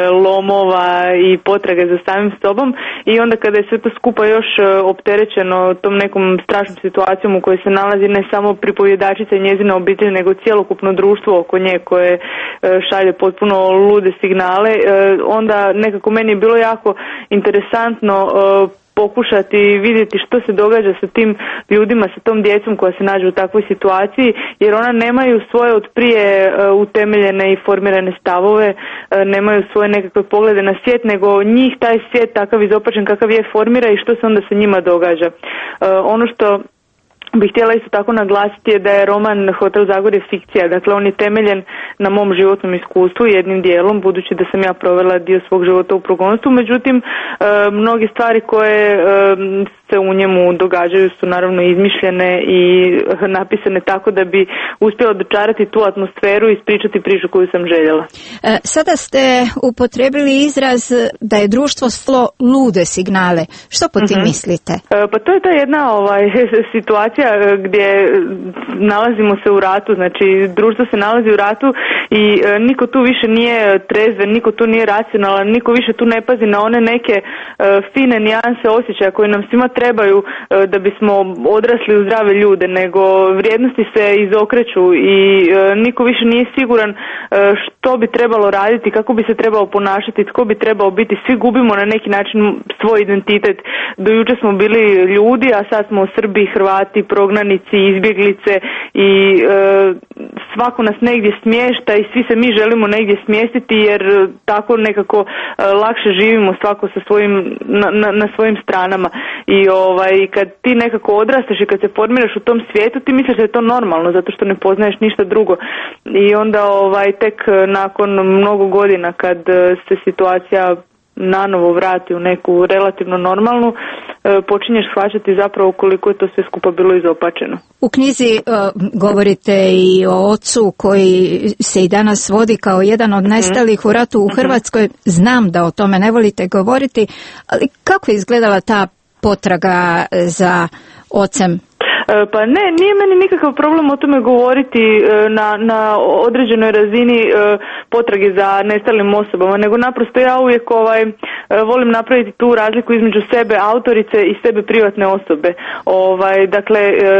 lomova i potraga za samim sobom i onda kada je sve to skupa još opterećeno tom nekom strašnom situacijom u kojoj se nalazi ne samo pripovjedačica i njezina obitelj, nego cjelokupno društvo oko nje koje šalje potpuno lude signale, onda nekako meni je bilo jako interesantno pokušati vidjeti što se događa sa tim ljudima, sa tom djecom koja se nađe u takvoj situaciji, jer ona nemaju svoje od prije utemeljene i formirane stavove, nemaju svoje nekakve poglede na svijet, nego njih taj svijet takav izopačen kakav je formira i što se onda sa njima događa. Ono što bih htjela isto tako naglasiti je da je roman Hotel Zagorje fikcija, dakle on je temeljen na mom životnom iskustvu jednim dijelom, budući da sam ja provela dio svog života u progonstvu, međutim e, mnoge stvari koje e, se u njemu događaju su naravno izmišljene i napisane tako da bi uspjela dočarati tu atmosferu i ispričati priču koju sam željela. E, sada ste upotrijebili izraz da je društvo slo lude signale. Što po tim uh-huh. mislite? E, pa to je ta jedna ovaj, situacija gdje nalazimo se u ratu, znači društvo se nalazi u ratu i e, niko tu više nije trezven, niko tu nije racionalan, niko više tu ne pazi na one neke e, fine nijanse osjećaja koje nam svima trebaju e, da bismo odrasli u zdrave ljude, nego vrijednosti se izokreću i e, niko više nije siguran e, što bi trebalo raditi, kako bi se trebalo ponašati, tko bi trebao biti, svi gubimo na neki način svoj identitet. Do juče smo bili ljudi, a sad smo Srbi, Hrvati, prognanici, izbjeglice i e, svako nas negdje smješta i svi se mi želimo negdje smjestiti jer tako nekako e, lakše živimo svako sa svojim, na, na, na svojim stranama i ovaj, kad ti nekako odrasteš i kad se formiraš u tom svijetu ti misliš da je to normalno zato što ne poznaješ ništa drugo i onda ovaj, tek nakon mnogo godina kad se situacija nanovo vrati u neku relativno normalnu, počinješ shvaćati zapravo koliko je to sve skupa bilo izopačeno. U knjizi uh, govorite i o ocu koji se i danas vodi kao jedan od nestalih u ratu u Hrvatskoj. Znam da o tome ne volite govoriti, ali kako je izgledala ta potraga za ocem? Pa ne, nije meni nikakav problem o tome govoriti na, na određenoj razini potrage za nestalim osobama, nego naprosto ja uvijek ovaj, volim napraviti tu razliku između sebe autorice i sebe privatne osobe. Ovaj, dakle,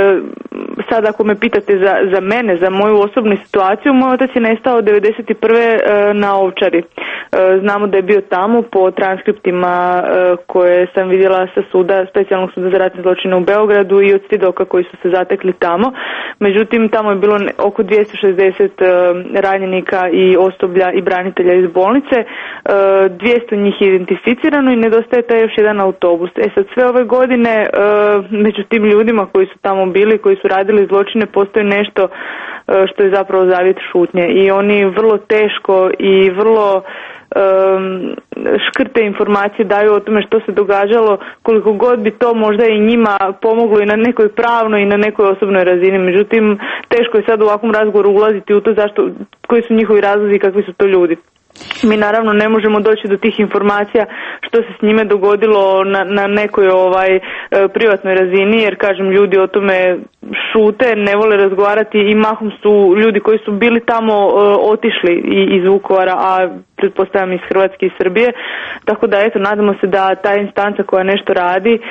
sad ako me pitate za, za mene, za moju osobnu situaciju, moj otac je nestao devedeset prve na Ovčari. Znamo da je bio tamo po transkriptima koje sam vidjela sa suda, specijalnog suda za ratne zločine u Beogradu i od svjedoka koji su se zatekli tamo. Međutim, tamo je bilo oko dvjesto šezdeset ranjenika i osoblja i branitelja iz bolnice. dvjesto njih je identificirano i nedostaje taj još jedan autobus. E sad, sve ove godine među tim ljudima koji su tamo bili, koji su radili zločine, postoji nešto što je zapravo zavjet šutnje i oni vrlo teško i vrlo Um, škrte informacije daju o tome što se događalo, koliko god bi to možda i njima pomoglo i na nekoj pravnoj i na nekoj osobnoj razini. Međutim, teško je sad u ovakvom razgovoru ulaziti u to zašto, koji su njihovi razlozi i kakvi su to ljudi. Mi naravno ne možemo doći do tih informacija što se s njime dogodilo na, na nekoj ovaj privatnoj razini, jer kažem, ljudi o tome šute, ne vole razgovarati i mahom su ljudi koji su bili tamo uh, otišli iz Vukovara, a pretpostavljam iz Hrvatske i Srbije, tako da eto, nadamo se da ta instanca koja nešto radi, uh,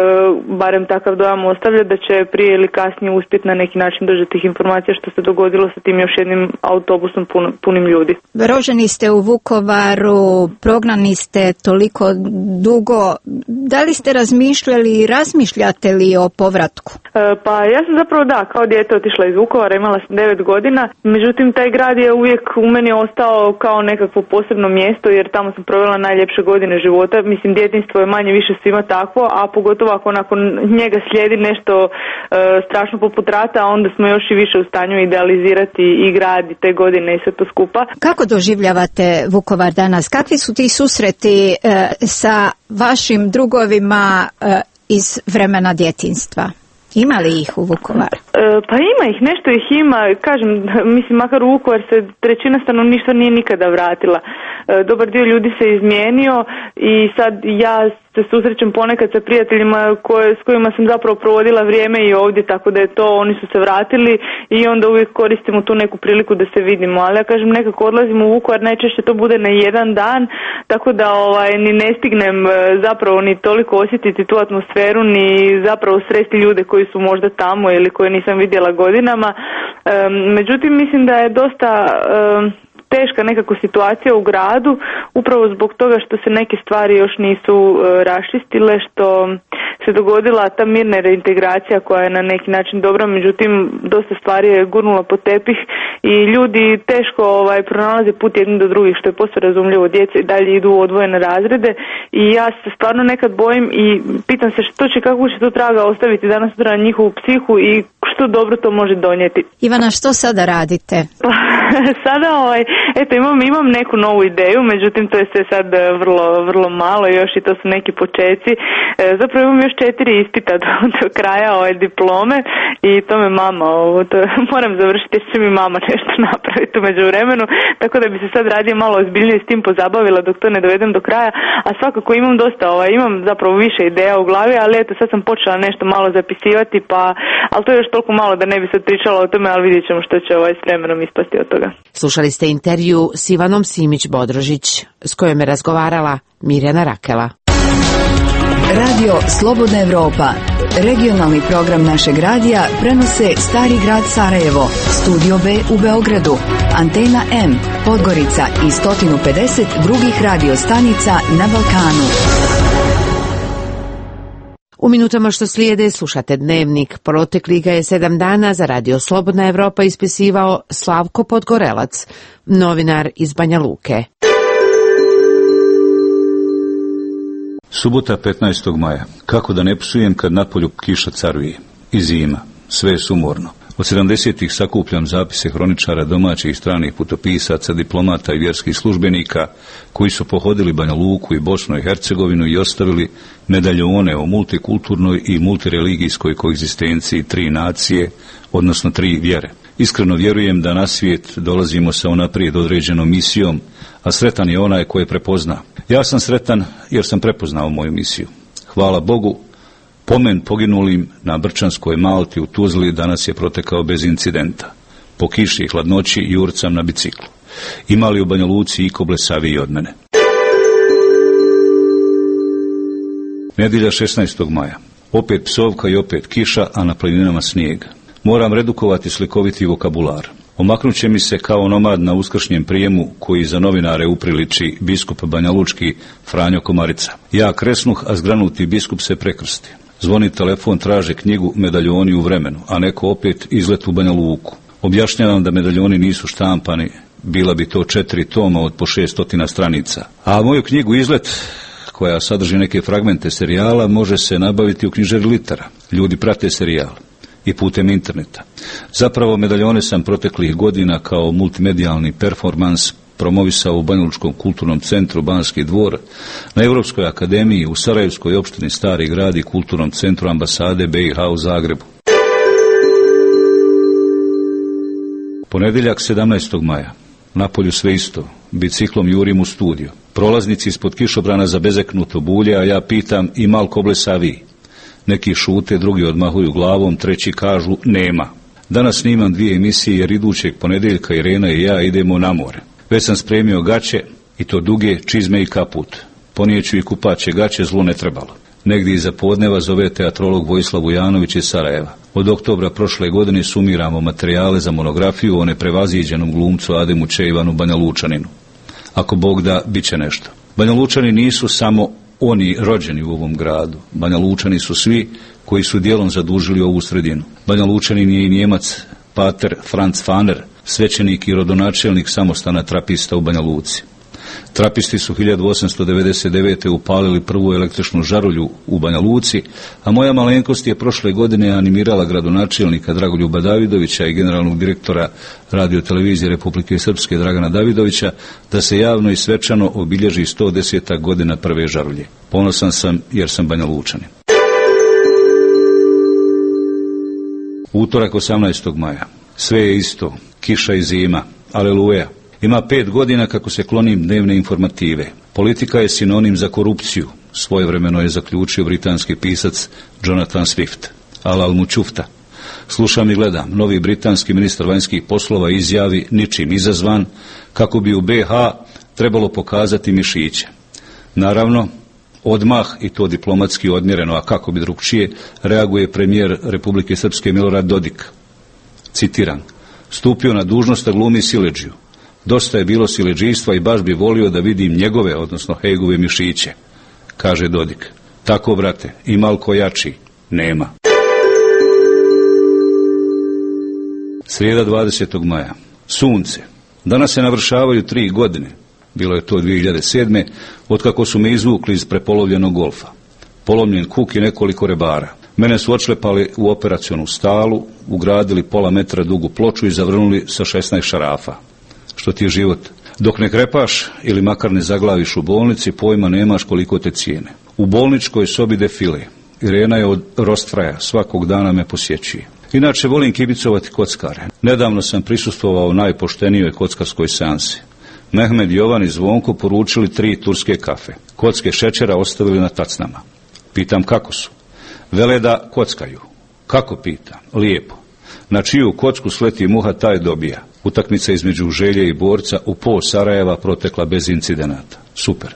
barem takav dojam ostavlja, da će prije ili kasnije uspjeti na neki način doći tih informacija što se dogodilo sa tim još jednim autobusom pun, punim ljudi. Rođeni ste u Vukovaru, prognani ste toliko dugo, da li ste razmišljali i razmišljate li o povratku? Uh, pa ja sam zapravo da, kao dijete otišla iz Vukovara, imala sam devet godina, međutim taj grad je uvijek u meni ostao kao nekakvo posebno mjesto jer tamo sam provela najljepše godine života. Mislim, djetinjstvo je manje više svima takvo, a pogotovo ako nakon njega slijedi nešto e, strašno poput rata, onda smo još i više u stanju idealizirati i grad i te godine i sve to skupa. Kako doživljavate Vukovar danas? Kakvi su ti susreti e, sa vašim drugovima e, iz vremena djetinjstva? Ima li ih u Vukovaru? E, pa ima ih, nešto ih ima. Kažem, mislim, makar u Vukovar se trećina stanovništva nije nikada vratila. E, dobar dio ljudi se izmijenio i sad ja se susrećem ponekad sa prijateljima koje, s kojima sam zapravo provodila vrijeme i ovdje, tako da je to, oni su se vratili i onda uvijek koristimo tu neku priliku da se vidimo. Ali ja kažem, nekako odlazim u Vukovar, najčešće to bude na jedan dan, tako da ovaj, ni ne stignem zapravo ni toliko osjetiti tu atmosferu, ni zapravo sresti ljude koji su možda tamo ili koje nisam vidjela godinama. Um, međutim, mislim da je dosta um, teška nekako situacija u gradu, upravo zbog toga što se neke stvari još nisu uh, raščistile, što se dogodila ta mirna reintegracija koja je na neki način dobra, međutim dosta stvari je gurnula pod tepih i ljudi teško ovaj, pronalaze put jedni do drugih, što je posve razumljivo. Djece i dalje idu u odvojene razrede i ja se stvarno nekad bojim i pitam se što će, kako će to traga ostaviti danas sutra na njihovu psihu i što dobro to može donijeti. Ivana, što sada radite? Sada, ovaj, eto, imam, imam neku novu ideju, međutim to je sve sad vrlo, vrlo malo još i to su neki počeci. E, zapravo imam još četiri ispita do, do kraja ove diplome i to me mama, ovo, to, moram završiti jer će mi mama nešto napraviti u međuvremenu, tako da bi se sad radije malo ozbiljnije s tim pozabavila dok to ne dovedem do kraja, a svakako imam dosta, ovaj, imam zapravo više ideja u glavi, ali eto sad sam počela nešto malo zapisivati, pa, ali to je još toliko malo da ne bi sad pričala o tome, ali vidjet ćemo što će ovaj s vremenom ispasti od toga. Slušali ste intervju s Ivanom Simić-Bodrožić, s kojom je razgovarala Mirjana Rakela. Radio Slobodna Evropa, regionalni program našeg radija, prenose Stari grad Sarajevo, Studio B u Beogradu, Antena M, Podgorica i sto pedeset drugih radio stanica na Balkanu. U minutama što slijede slušate Dnevnik. Protekli ga je sedam dana za Radio Slobodna Evropa ispisivao Slavko Podgorelac, novinar iz Banja Luke. Subota petnaestog maja. Kako da ne psujem kad napolju kiša caruje i zima. Sve je sumorno. Od sedamdesetih sakupljam zapise hroničara domaćih i stranih putopisaca, diplomata i vjerskih službenika koji su pohodili Banja Luku i Bosnu i Hercegovinu i ostavili medaljone o multikulturnoj i multireligijskoj koegzistenciji tri nacije, odnosno tri vjere. Iskreno vjerujem da na svijet dolazimo sa unaprijed određenom misijom, a sretan je onaj koji je prepozna. Ja sam sretan jer sam prepoznao moju misiju. Hvala Bogu, pomen poginulim na Brčanskoj Malti u Tuzli danas je protekao bez incidenta. Po kiši i hladnoći jurcam na biciklu. Ima li u Banja Luci iko blesaviji od mene? Nedjelja šesnaestog maja. Opet psovka i opet kiša, a na planinama snijeg. Moram redukovati slikoviti vokabular. Omaknut će mi se kao nomad na uskršnjem prijemu koji za novinare upriliči biskup Banjalučki Franjo Komarica. Ja kresnuh, a zgranuti biskup se prekrsti. Zvoni telefon, traže knjigu Medaljoni u vremenu, a neko opet izlet u Banja Luku. Objašnjavam da medaljoni nisu štampani, bila bi to četiri toma od po šestotina stranica. A moju knjigu Izlet, koja sadrži neke fragmente serijala, može se nabaviti u knjižari Litera. Ljudi prate serijal i putem interneta. Zapravo medaljone sam proteklih godina kao multimedijalni performans promovisao u Banjalučkom kulturnom centru Banski dvor, na Europskoj akademiji, u Sarajevskoj opštini Stari grad i kulturnom centru ambasade B i H u Zagrebu. Ponedjeljak sedamnaestog maja. Napolju sve isto. Biciklom jurim u studio. Prolaznici ispod kišobrana zabezeknuto bulje, a ja pitam i malko blesavi. Neki šute, drugi odmahuju glavom, treći kažu nema. Danas snimam dvije emisije jer idućeg ponedjeljka Irena i ja idemo na more. Već sam spremio gaće i to duge, čizme i kaput. Ponijeću i kupaće gaće, zlu ne trebalo. Negdje iza podneva zove teatrolog Vojislav Vujanović iz Sarajeva. Od oktobra prošle godine sumiramo materijale za monografiju o neprevaziđenom glumcu Ademu Čejvanu Banja Lučaninu. Ako Bog da, bit će nešto. Banja Lučani nisu samo oni rođeni u ovom gradu. Banja Lučani su svi koji su dijelom zadužili ovu sredinu. Banja Lučanin je i Njemac pater Franz Faner, svećenik i rodonačelnik samostana trapista u Banja Luci. Trapisti su hiljadu osamsto devedeset devete. upalili prvu električnu žarulju u Banja Luci, a moja malenkost je prošle godine animirala gradonačelnika Dragoljuba Davidovića i generalnog direktora radiotelevizije Republike Srpske Dragana Davidovića da se javno i svečano obilježi sto deseta godina prve žarulje. Ponosan sam jer sam Banja Lučanin. Utorak osamnaestog maja. Sve je isto, kiša i zima, aleluja. Ima pet godina kako se klonim dnevne informative. Politika je sinonim za korupciju, svojevremeno je zaključio britanski pisac Jonathan Swift. Alal mu čufta. Slušam i gledam, novi britanski ministar vanjskih poslova izjavi ničim izazvan kako bi u be ha trebalo pokazati mišiće. Naravno, odmah, i to diplomatski odmjereno, a kako bi drugčije, reaguje premijer Republike Srpske Milorad Dodik. Citiram, stupio na dužnost da glumi siledžiju. Dosta je bilo siledžijstva i baš bi volio da vidim njegove, odnosno Hegove mišiće, kaže Dodik. Tako, brate, i malko jači, nema. Srijeda dvadesetog maja. Sunce. Danas se navršavaju tri godine, bilo je to dvije hiljade sedme. otkako su me izvukli iz prepolovljenog golfa. Polomljen kuk i nekoliko rebara. Mene su odšlepali u operacionu stalu, ugradili pola metra dugu ploču i zavrnuli sa šesnaest šarafa. Što ti je život? Dok ne krepaš ili makar ne zaglaviš u bolnici, pojma nemaš koliko te cijene. U bolničkoj sobi defile. Irena je od Rostfraja, svakog dana me posjećuje. Inače volim kibicovati kockare. Nedavno sam prisustvovao najpoštenijoj kockarskoj seansi. Mehmed, Jovan i Zvonko poručili tri turske kafe. Kocke šećera ostavili na tacnama. Pitam kako su. Vele da kockaju. Kako pitam? Lijepo. Na čiju kocku sleti muha, taj dobija. Utakmica između Želje i Borca u pol Sarajeva protekla bez incidenata. Super.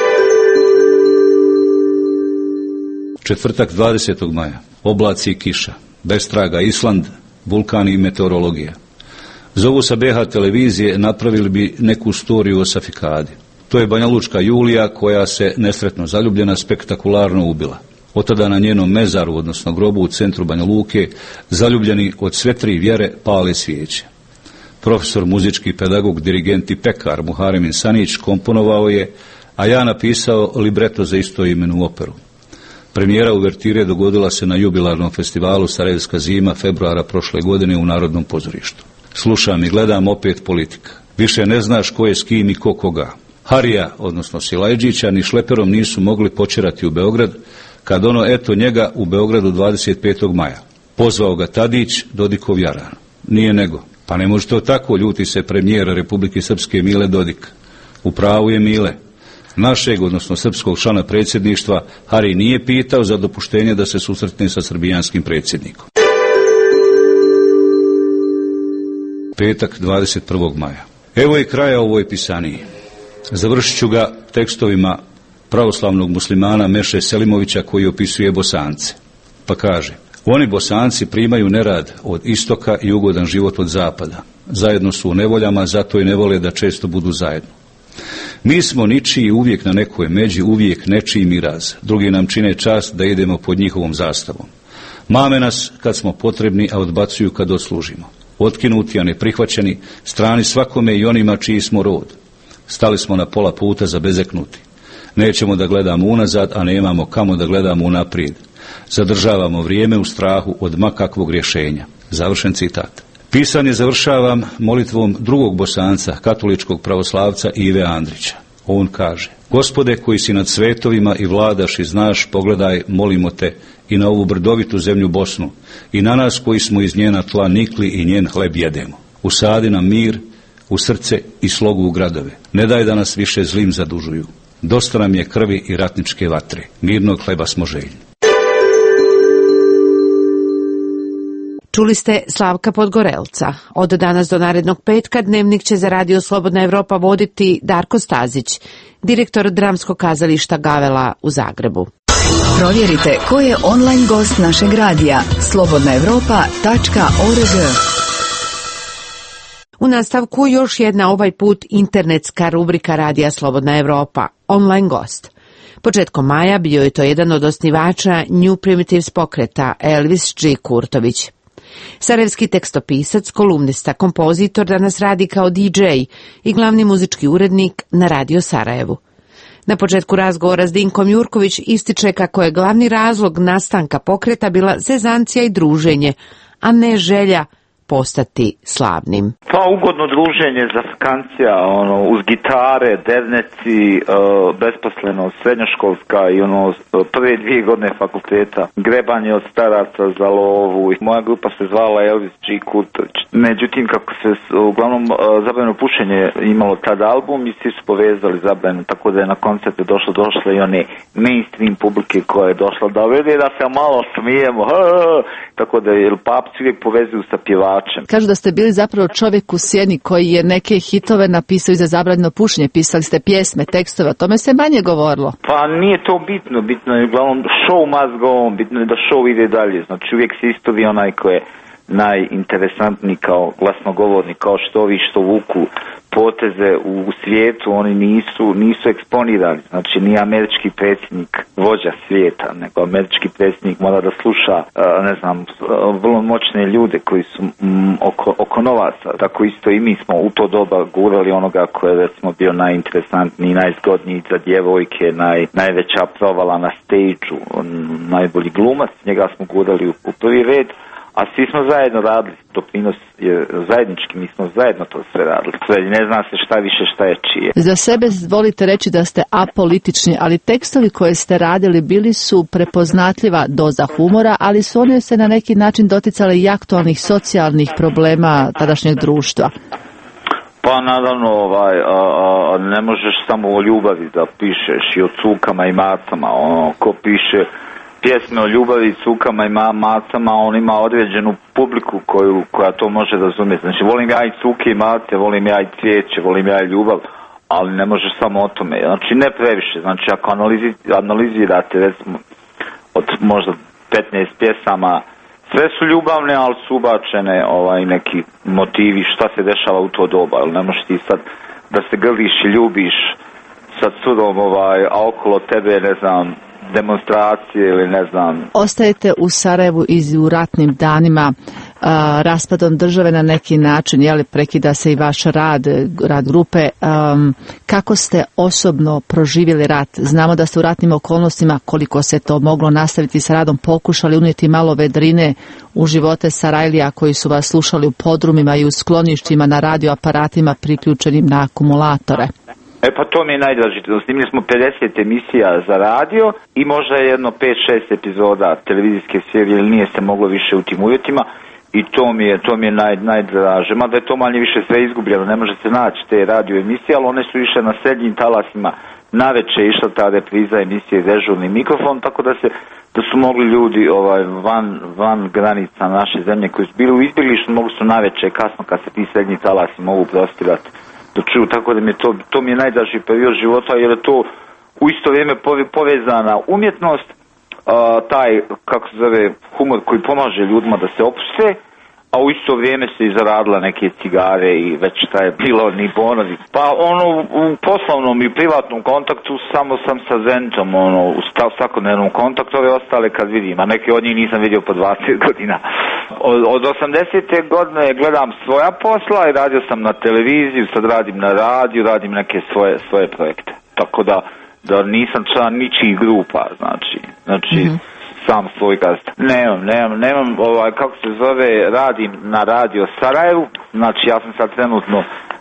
Četvrtak dvadesetog maja. Oblaci i kiša. Bez traga Island, vulkani i meteorologija. Zovu sa be ha televizije, napravili bi neku storiju o Safikadi. To je banjalučka Julija koja se nesretno zaljubljena spektakularno ubila. Od tada na njenom mezaru, odnosno grobu u centru Banja Luke, zaljubljeni od sve tri vjere pale svijeće. Profesor, muzički pedagog, dirigent i pekar Muharem Insanić komponovao je, a ja napisao libreto za istoimenu operu. Premijera uvertire dogodila se na jubilarnom festivalu Sarajevska zima februara prošle godine u Narodnom pozorištu. Slušam i gledam opet politika. Više ne znaš ko je s kim i ko koga. Harija, odnosno Silajđića, ni šleperom nisu mogli počerati u Beograd, kad ono eto njega u Beogradu dvadeset petog maja. Pozvao ga Tadić, Dodikov jaran. Nije nego. Pa ne može to tako, ljuti se premijer Republike Srpske Mile Dodik. U pravu je Mile. Našeg, odnosno srpskog člana predsjedništva, Hari nije pitao za dopuštenje da se susretne sa srbijanskim predsjednikom. Petak dvadeset prvog maja. Evo i kraja ovoj pisaniji. Završit ću ga tekstovima pravoslavnog muslimana Meše Selimovića koji opisuje Bosance. Pa kaže, oni Bosanci primaju nerad od istoka i ugodan život od zapada. Zajedno su u nevoljama, zato i ne vole da često budu zajedno. Mi smo ničiji, uvijek na nekoj međi, uvijek nečiji miraz. Drugi nam čine čast da idemo pod njihovom zastavom. Mame nas kad smo potrebni, a odbacuju kad odslužimo. Otkinuti, a ne prihvaćeni, strani svakome i onima čiji smo rod. Stali smo na pola puta zabezeknuti. Nećemo da gledamo unazad, a nemamo kamo da gledamo unaprijed. Zadržavamo vrijeme u strahu od makakvog rješenja. Završen citat. Pisanje završavam molitvom drugog Bosanca, katoličkog pravoslavca Ive Andrića. On kaže, Gospode koji si nad svetovima i vladaš i znaš, pogledaj, molimo te, i na ovu brdovitu zemlju Bosnu, i na nas koji smo iz njena tla nikli i njen hleb jedemo. Usadi nam mir u srce i slogu u gradove. Ne daj da nas više zlim zadužuju. Dosta nam je krvi i ratničke vatre. Mirnog hleba smo željni. Čuli ste Slavka Podgorelca. Od danas do narednog petka Dnevnik će za Radio Slobodna Evropa voditi Darko Stazić, direktor dramskog kazališta Gavela u Zagrebu. Provjerite ko je online gost našeg radija slobodna evropa tačka org. U nastavku još jedna ovaj put internetska rubrika Radija Slobodna Evropa, online gost. Početkom maja bio je to jedan od osnivača New Primitives pokreta, Elvis G. Kurtović. Sarajevski tekstopisac, kolumnista, kompozitor danas radi kao D J i glavni muzički urednik na Radio Sarajevu. Na početku razgovora s Dinkom Jurković ističe kako je glavni razlog nastanka pokreta bila zezancija i druženje, a ne želja postati slavnim. Pa ugodno druženje, zafkancija, ono, uz gitare, derneci, uh, besposlenost, srednjoškolska i ono, prve dvije godine fakulteta, grebanje od staraca za lovu. Moja grupa se zvala Elvis G. Kurtović. Međutim, kako se uglavnom uh, zabranjeno pušenje imalo tad album i svi su povezali zabranjeno, tako da je na koncerte došlo, došle i one mainstream publike koja je došla da vidi da se malo smijemo, tako da je papci uvijek povezuju sa pjevačima. Kažu da ste bili zapravo čovjek u sjeni koji je neke hitove napisao i za zabranjeno pušenje, pisali ste pjesme, tekstove, o tome se manje govorilo. Pa nije to bitno, bitno je uglavnom show must go on, bitno je da show ide dalje, znači uvijek se istovi onaj ko je najinteresantniji kao glasnogovornik, kao što ovi što vuku poteze u svijetu, oni nisu, nisu eksponirani, znači nije američki predsjednik vođa svijeta, nego američki predsjednik mora da sluša, ne znam, vrlo moćne ljude koji su m, oko, oko novaca, tako isto i mi smo u to doba gurali onoga koji je recimo bio najinteresantniji, najzgodniji za djevojke, naj, najveća provala na stage-u, najbolji glumac, njega smo gurali u, u prvi red. A svi smo zajedno radili, doprinos je zajednički, mi smo zajedno to sve radili. Ne zna se šta više šta je čije. Za sebe volite reći da ste apolitični, ali tekstovi koje ste radili bili su prepoznatljiva doza humora, ali su oni se na neki način doticali i aktualnih socijalnih problema tadašnjeg društva. Pa naravno, ovaj, a, a, ne možeš samo o ljubavi da pišeš i o cukama i macama, ono, ko piše pjesme o ljubavi, cukama i macama, on ima određenu publiku koju, koja to može razumjeti. Znači, volim ja i cuke i mace, volim ja i cvijeće, volim ja i ljubav, ali ne može samo o tome. Znači, ne previše. Znači, ako analizi, analizirate, recimo, od možda petnaest pjesama, sve su ljubavne, ali su ubačene ovaj, neki motivi šta se dešava u to doba. Ne možeš ti sad da se grliš i ljubiš sa curom, ovaj, a okolo tebe, ne znam, demonstracije ili ne znam. Ostajete u Sarajevu i u ratnim danima, a, raspadom države na neki način, jeli, prekida se i vaš rad, rad grupe. Um, kako ste osobno proživjeli rat? Znamo da ste u ratnim okolnostima, koliko se to moglo nastaviti s radom, pokušali unijeti malo vedrine u živote Sarajlija koji su vas slušali u podrumima i u skloništima na radioaparatima priključenim na akumulatore. E pa to mi je najdraži. Snimili smo pedeset emisija za radio i možda jedno pet šest epizoda televizijske serije, jer nije se moglo više u tim uvjetima i to mi je, to mi je naj, najdraže. Mada je to manje više sve izgubljeno, ne može se naći te radio emisije, ali one su išle na srednjim talasima. Naveče je išla ta repriza emisije Dežurni mikrofon, tako da se da su mogli ljudi ovaj, van, van granica naše zemlje koji su bili u izbjeglištu, mogli su naveče kasno kad se ti srednji talasi mogu prostirati. Čuju, tako da mi je to, to mi je najdraži period života, jer je to u isto vrijeme povezana umjetnost, a, taj, kako se zove, humor koji pomaže ljudima da se opuste, a u isto vrijeme se i zaradila neke cigare i već šta je bilo, ni bonovi. Pa ono, u poslovnom i privatnom kontaktu samo sam sa Zentom, ono, u svakodnevnom kontaktu, ove ostale kad vidim, a neke od njih nisam vidio po dvadeset godina. Od, od osamdesete godine gledam svoja posla i radio sam na televiziju, sad radim na radiju, radim neke svoje, svoje projekte. Tako da, da nisam član ničijih grupa, znači, znači, mm-hmm. sam svoj gazda. Nemam, nemam, nemam, ovaj, kako se zove, radim na Radio Sarajevu, znači ja sam sad trenutno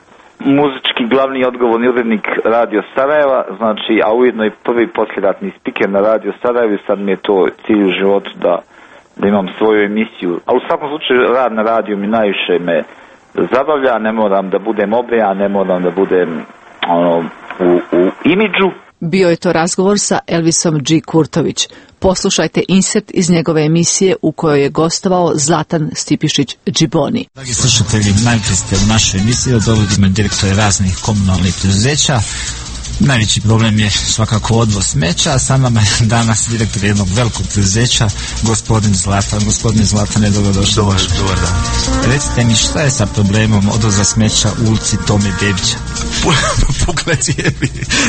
muzički glavni odgovorni urednik Radio Sarajeva, znači, a ujedno i prvi posljedatni spiker na Radio Sarajevu, sad mi je to cilj u životu da, da imam svoju emisiju. A u svakom slučaju rad na radiju mi najviše me zabavlja, ne moram da budem obrijan, ne moram da budem ono, u, u imidžu. Bio je to razgovor sa Elvisom G. Kurtović. Poslušajte insert iz njegove emisije u kojoj je gostovao Zlatan Stipišić-Džiboni. Dragi slušatelji, najprije ste u našoj emisiji, dovodimo direktore raznih komunalnih preduzeća. Najveći problem je svakako odvoz smeća, a sa nama je danas direktor jednog velikog preduzeća, gospodin Zlatan. Gospodin Zlatan, je dobrodošli. Dobar, dobar dan. Recite mi, šta je sa problemom odvoza smeća u ulici Tome Bebića? Pukle cijevi.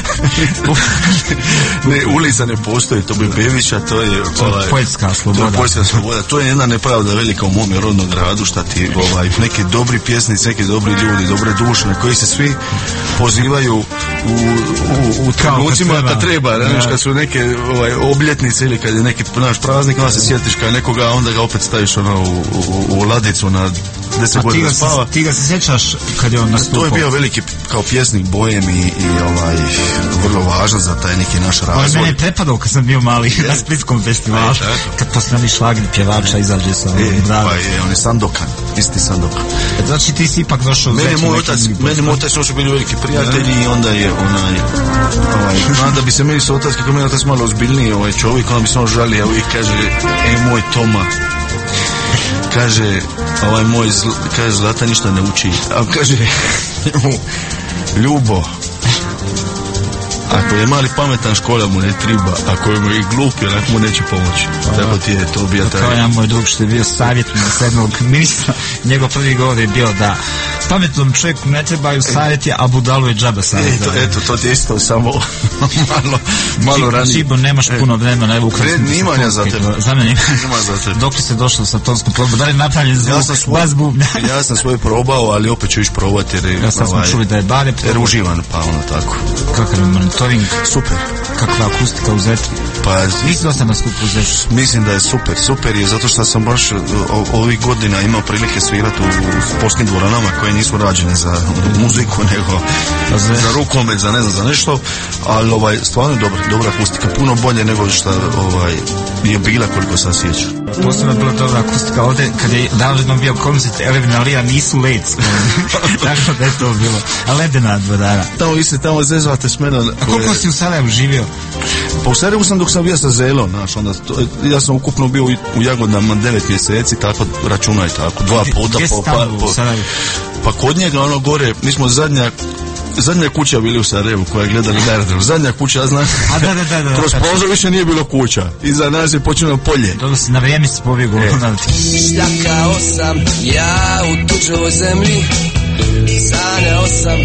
Ne, ulica ne postoji Tome Bebića, to je... To je poljska sloboda. To je poljska sloboda. To je jedna nepravda velika u mome rodnom gradu, šta ti ovaj, neki dobri pjesnici, neki dobri ljudi, dobre duše, na koji se svi pozivaju u u, u trenucima kad treba, kad, treba, ne, ja. Kad su neke ovaj, obljetnice ili kad je neki naš praznik, onda se sjetiš kad nekoga, onda ga opet staviš ono, u, u, u ladicu na deset godina spava. Ti ga se sjećaš kad je on nastupao? To je bio veliki kao pjesnik bojem i, i ovaj, vrlo važan za taj neki naš razvoj. Mene je prepadao kad sam bio mali je. Na Splitskom festivalu, e, kad posljedni šlagri pjevača izađe sa e, pa je, on je Sandokan, isti Sandokan. Znači ti si ipak došao u meni moj otac, meni moj otac su bili veliki prijatelji i onda je onaj ovaj, znam da bi se meni sa otac, kako meni otac malo ozbiljniji ovaj čovjek, onda bi se on žalio i kaže, e moj Toma, kaže, ovaj moj, zl, kaže, Zlata ništa ne uči, a kaže, Ljubo, ako je mali pametan, škola mu ne triba, ako je mu i glupi, onak mu neće pomoći. A, tako ti je to bio taj... Kao ja, moj drug što je bio savjetnik sedmog ministra, njegov prvi govor je bio da pametnom čovjeku ne trebaju savjeti, a budalu je džaba savjeti. Eto, eto, to ti je isto samo malo, malo ranije. Čibo, nemaš e, puno vremena, evo ukratno. Nimanja za tebe. Za mene ima za tebe. Dok li ste došli sa tonskom probu, da li napravljen zvuk, ja sam svoj, bas bubnja? Ja sam svoj probao, ali opet ću iš probati. Jer, ja sad smo ovaj, čuli da je bare probao. Jer uživan, pa ono tako. Kakav je monitoring? Super. Kakva akustika u Zetru? Pa, nisi dosta na skupu u Zetru? Mislim da je super. Super je zato što sam baš o, ovih godina imao prilike svirati u sportskim dvoranama koje nisu rađene za muziku, nego za, za rukomet, za ne znam, za nešto, ali ovaj, stvarno dobra, dobra akustika, puno bolje nego što ovaj, je bila koliko sam sjećam. Posebno je bila dobra akustika ovdje, kad je davno bio koncert Elevina Lija, nisu lec. Tako da je to bilo. A ledena dvorana. Tamo vi se tamo zezvate s menom. A koliko si u Sarajevu živio? Pa u Sarajevu sam dok sam bio sa Zelom, znaš, onda, to, ja sam ukupno bio u Jagodama devet mjeseci, tako računaj tako, dva puta po, pa, po, pa kod njega ono gore, mi smo zadnja zadnja kuća bili u Sarajevu koja je gledali na aerodrom. Zadnja kuća, ja znam, a da, da, da, da, kroz prozor više nije bilo kuća. Iza nas je počinjeno polje. Dobro si, na vrijeme si pobjegao. E. Šljakao sam ja u tuđoj zemlji, sanjao sam.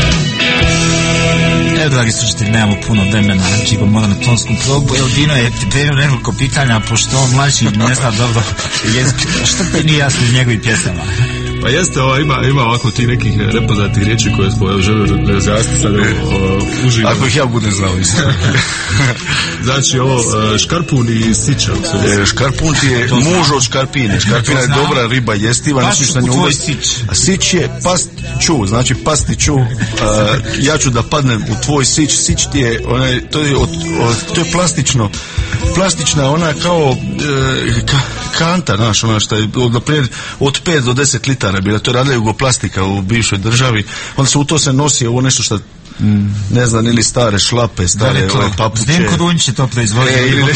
Evo, dragi slušatelji, nemamo puno vremena, Čigo mora na tonsku probu. Eldino je pripremio nekoliko pitanja, pošto on mlađi ne zna dobro jezik. Što ti nije jasno iz njegovih pjesama? Pa jeste, ova, ima, ima ovako ti nekih nepoznatih riječi koje smo želi razjasniti sad uživo. Ako ih ja budem znao isto. Znači ovo, škarpun i sića. E, škarpun ti je muž od škarpine. Škarpina je dobra riba, jestiva. Paš u tvoj sić. A sić je pašću, znači pasti ću. Uh, ja ću da padnem u tvoj sić. Sić ti je, onaj, to je, od, od, to je plastično. Plastična, ona kao uh, ka, kanta, znaš, ona što je od, od pet do deset litara bila, to je radila Jugoplastika u bivšoj državi, onda se u to se nosi ovo nešto što mm. ne znam, ili stare šlape, stare ove papuče. Zdenko Runjić je to proizvodio. E, ili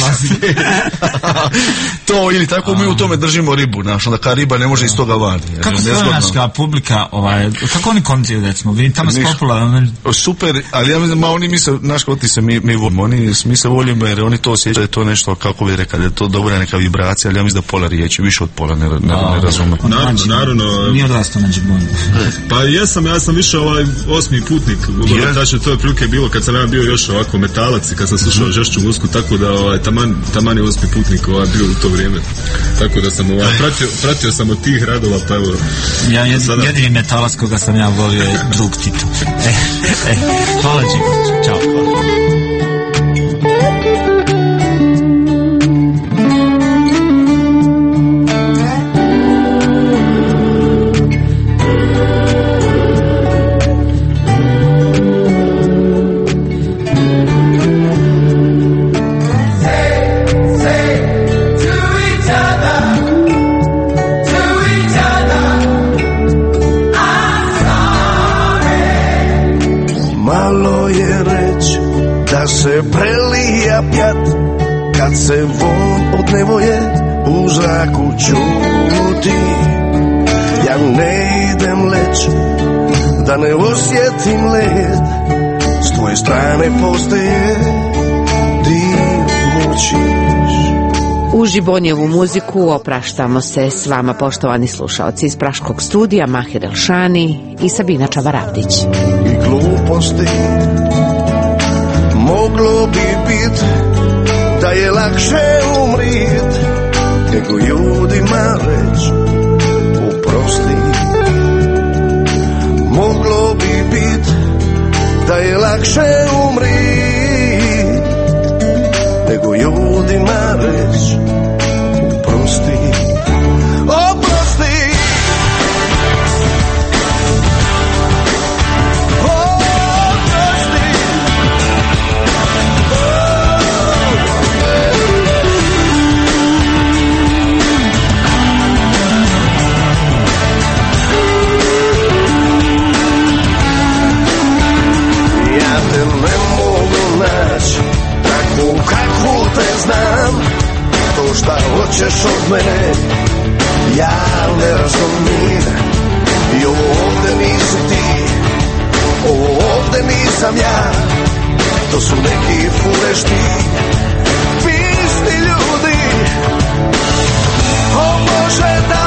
to, ili tako mi u tome držimo ribu, znaš, onda ka riba ne može iz toga van. Kako slovenačka publika, ovaj, kako oni kontuju, recimo, vidim tamo je popularno. Super, ali ja mislim, ma oni misle, znaš, kako ti se mi, mi volimo, oni mi se volimo jer oni to osjećaju, je to nešto, kako bi rekao, da je to dobra neka vibracija, ali ja mislim da pola riječi, više od pola ne, ne, ne razume. Naravno, naravno. Nije odrastao na Džiboni. Pa jesam, ja sam više ovaj osmi putnik. Znači, to je prilike bilo kad sam ja bio još ovako metalac i kad sam slušao žešću muziku, tako da ovaj, taman, taman je osmi putnik ovaj, bio u to vrijeme. Tako da sam ovaj, pratio, pratio sam od tih radova, pa evo. Ja, jed, sada... jedini metalac koga sam ja volio je drug Tito. E, e, hvala Džigo. Ćao. Kad se von od nevoje u zraku čuti, ja ne idem leći da ne osjetim led, s tvoje strane postaje dio moćiš. U Žibonjevu muziku opraštamo se s vama, poštovani slušalci, iz Praškog studija Mahir Elšani i Sabina Čabaravdić. I gluposti moglo bi bit da je lakše umrit nego ljudima reć oprosti. Moglo bi bit da je lakše umrit nego ljudima reć oprosti. Oprosti. Kako te znam, to šta hoćeš od mene, ja ne razumijem. I ovo ovde nisi ti, ovo ovde nisam ja, to su neki furešti, pisti ljudi. O Bože, da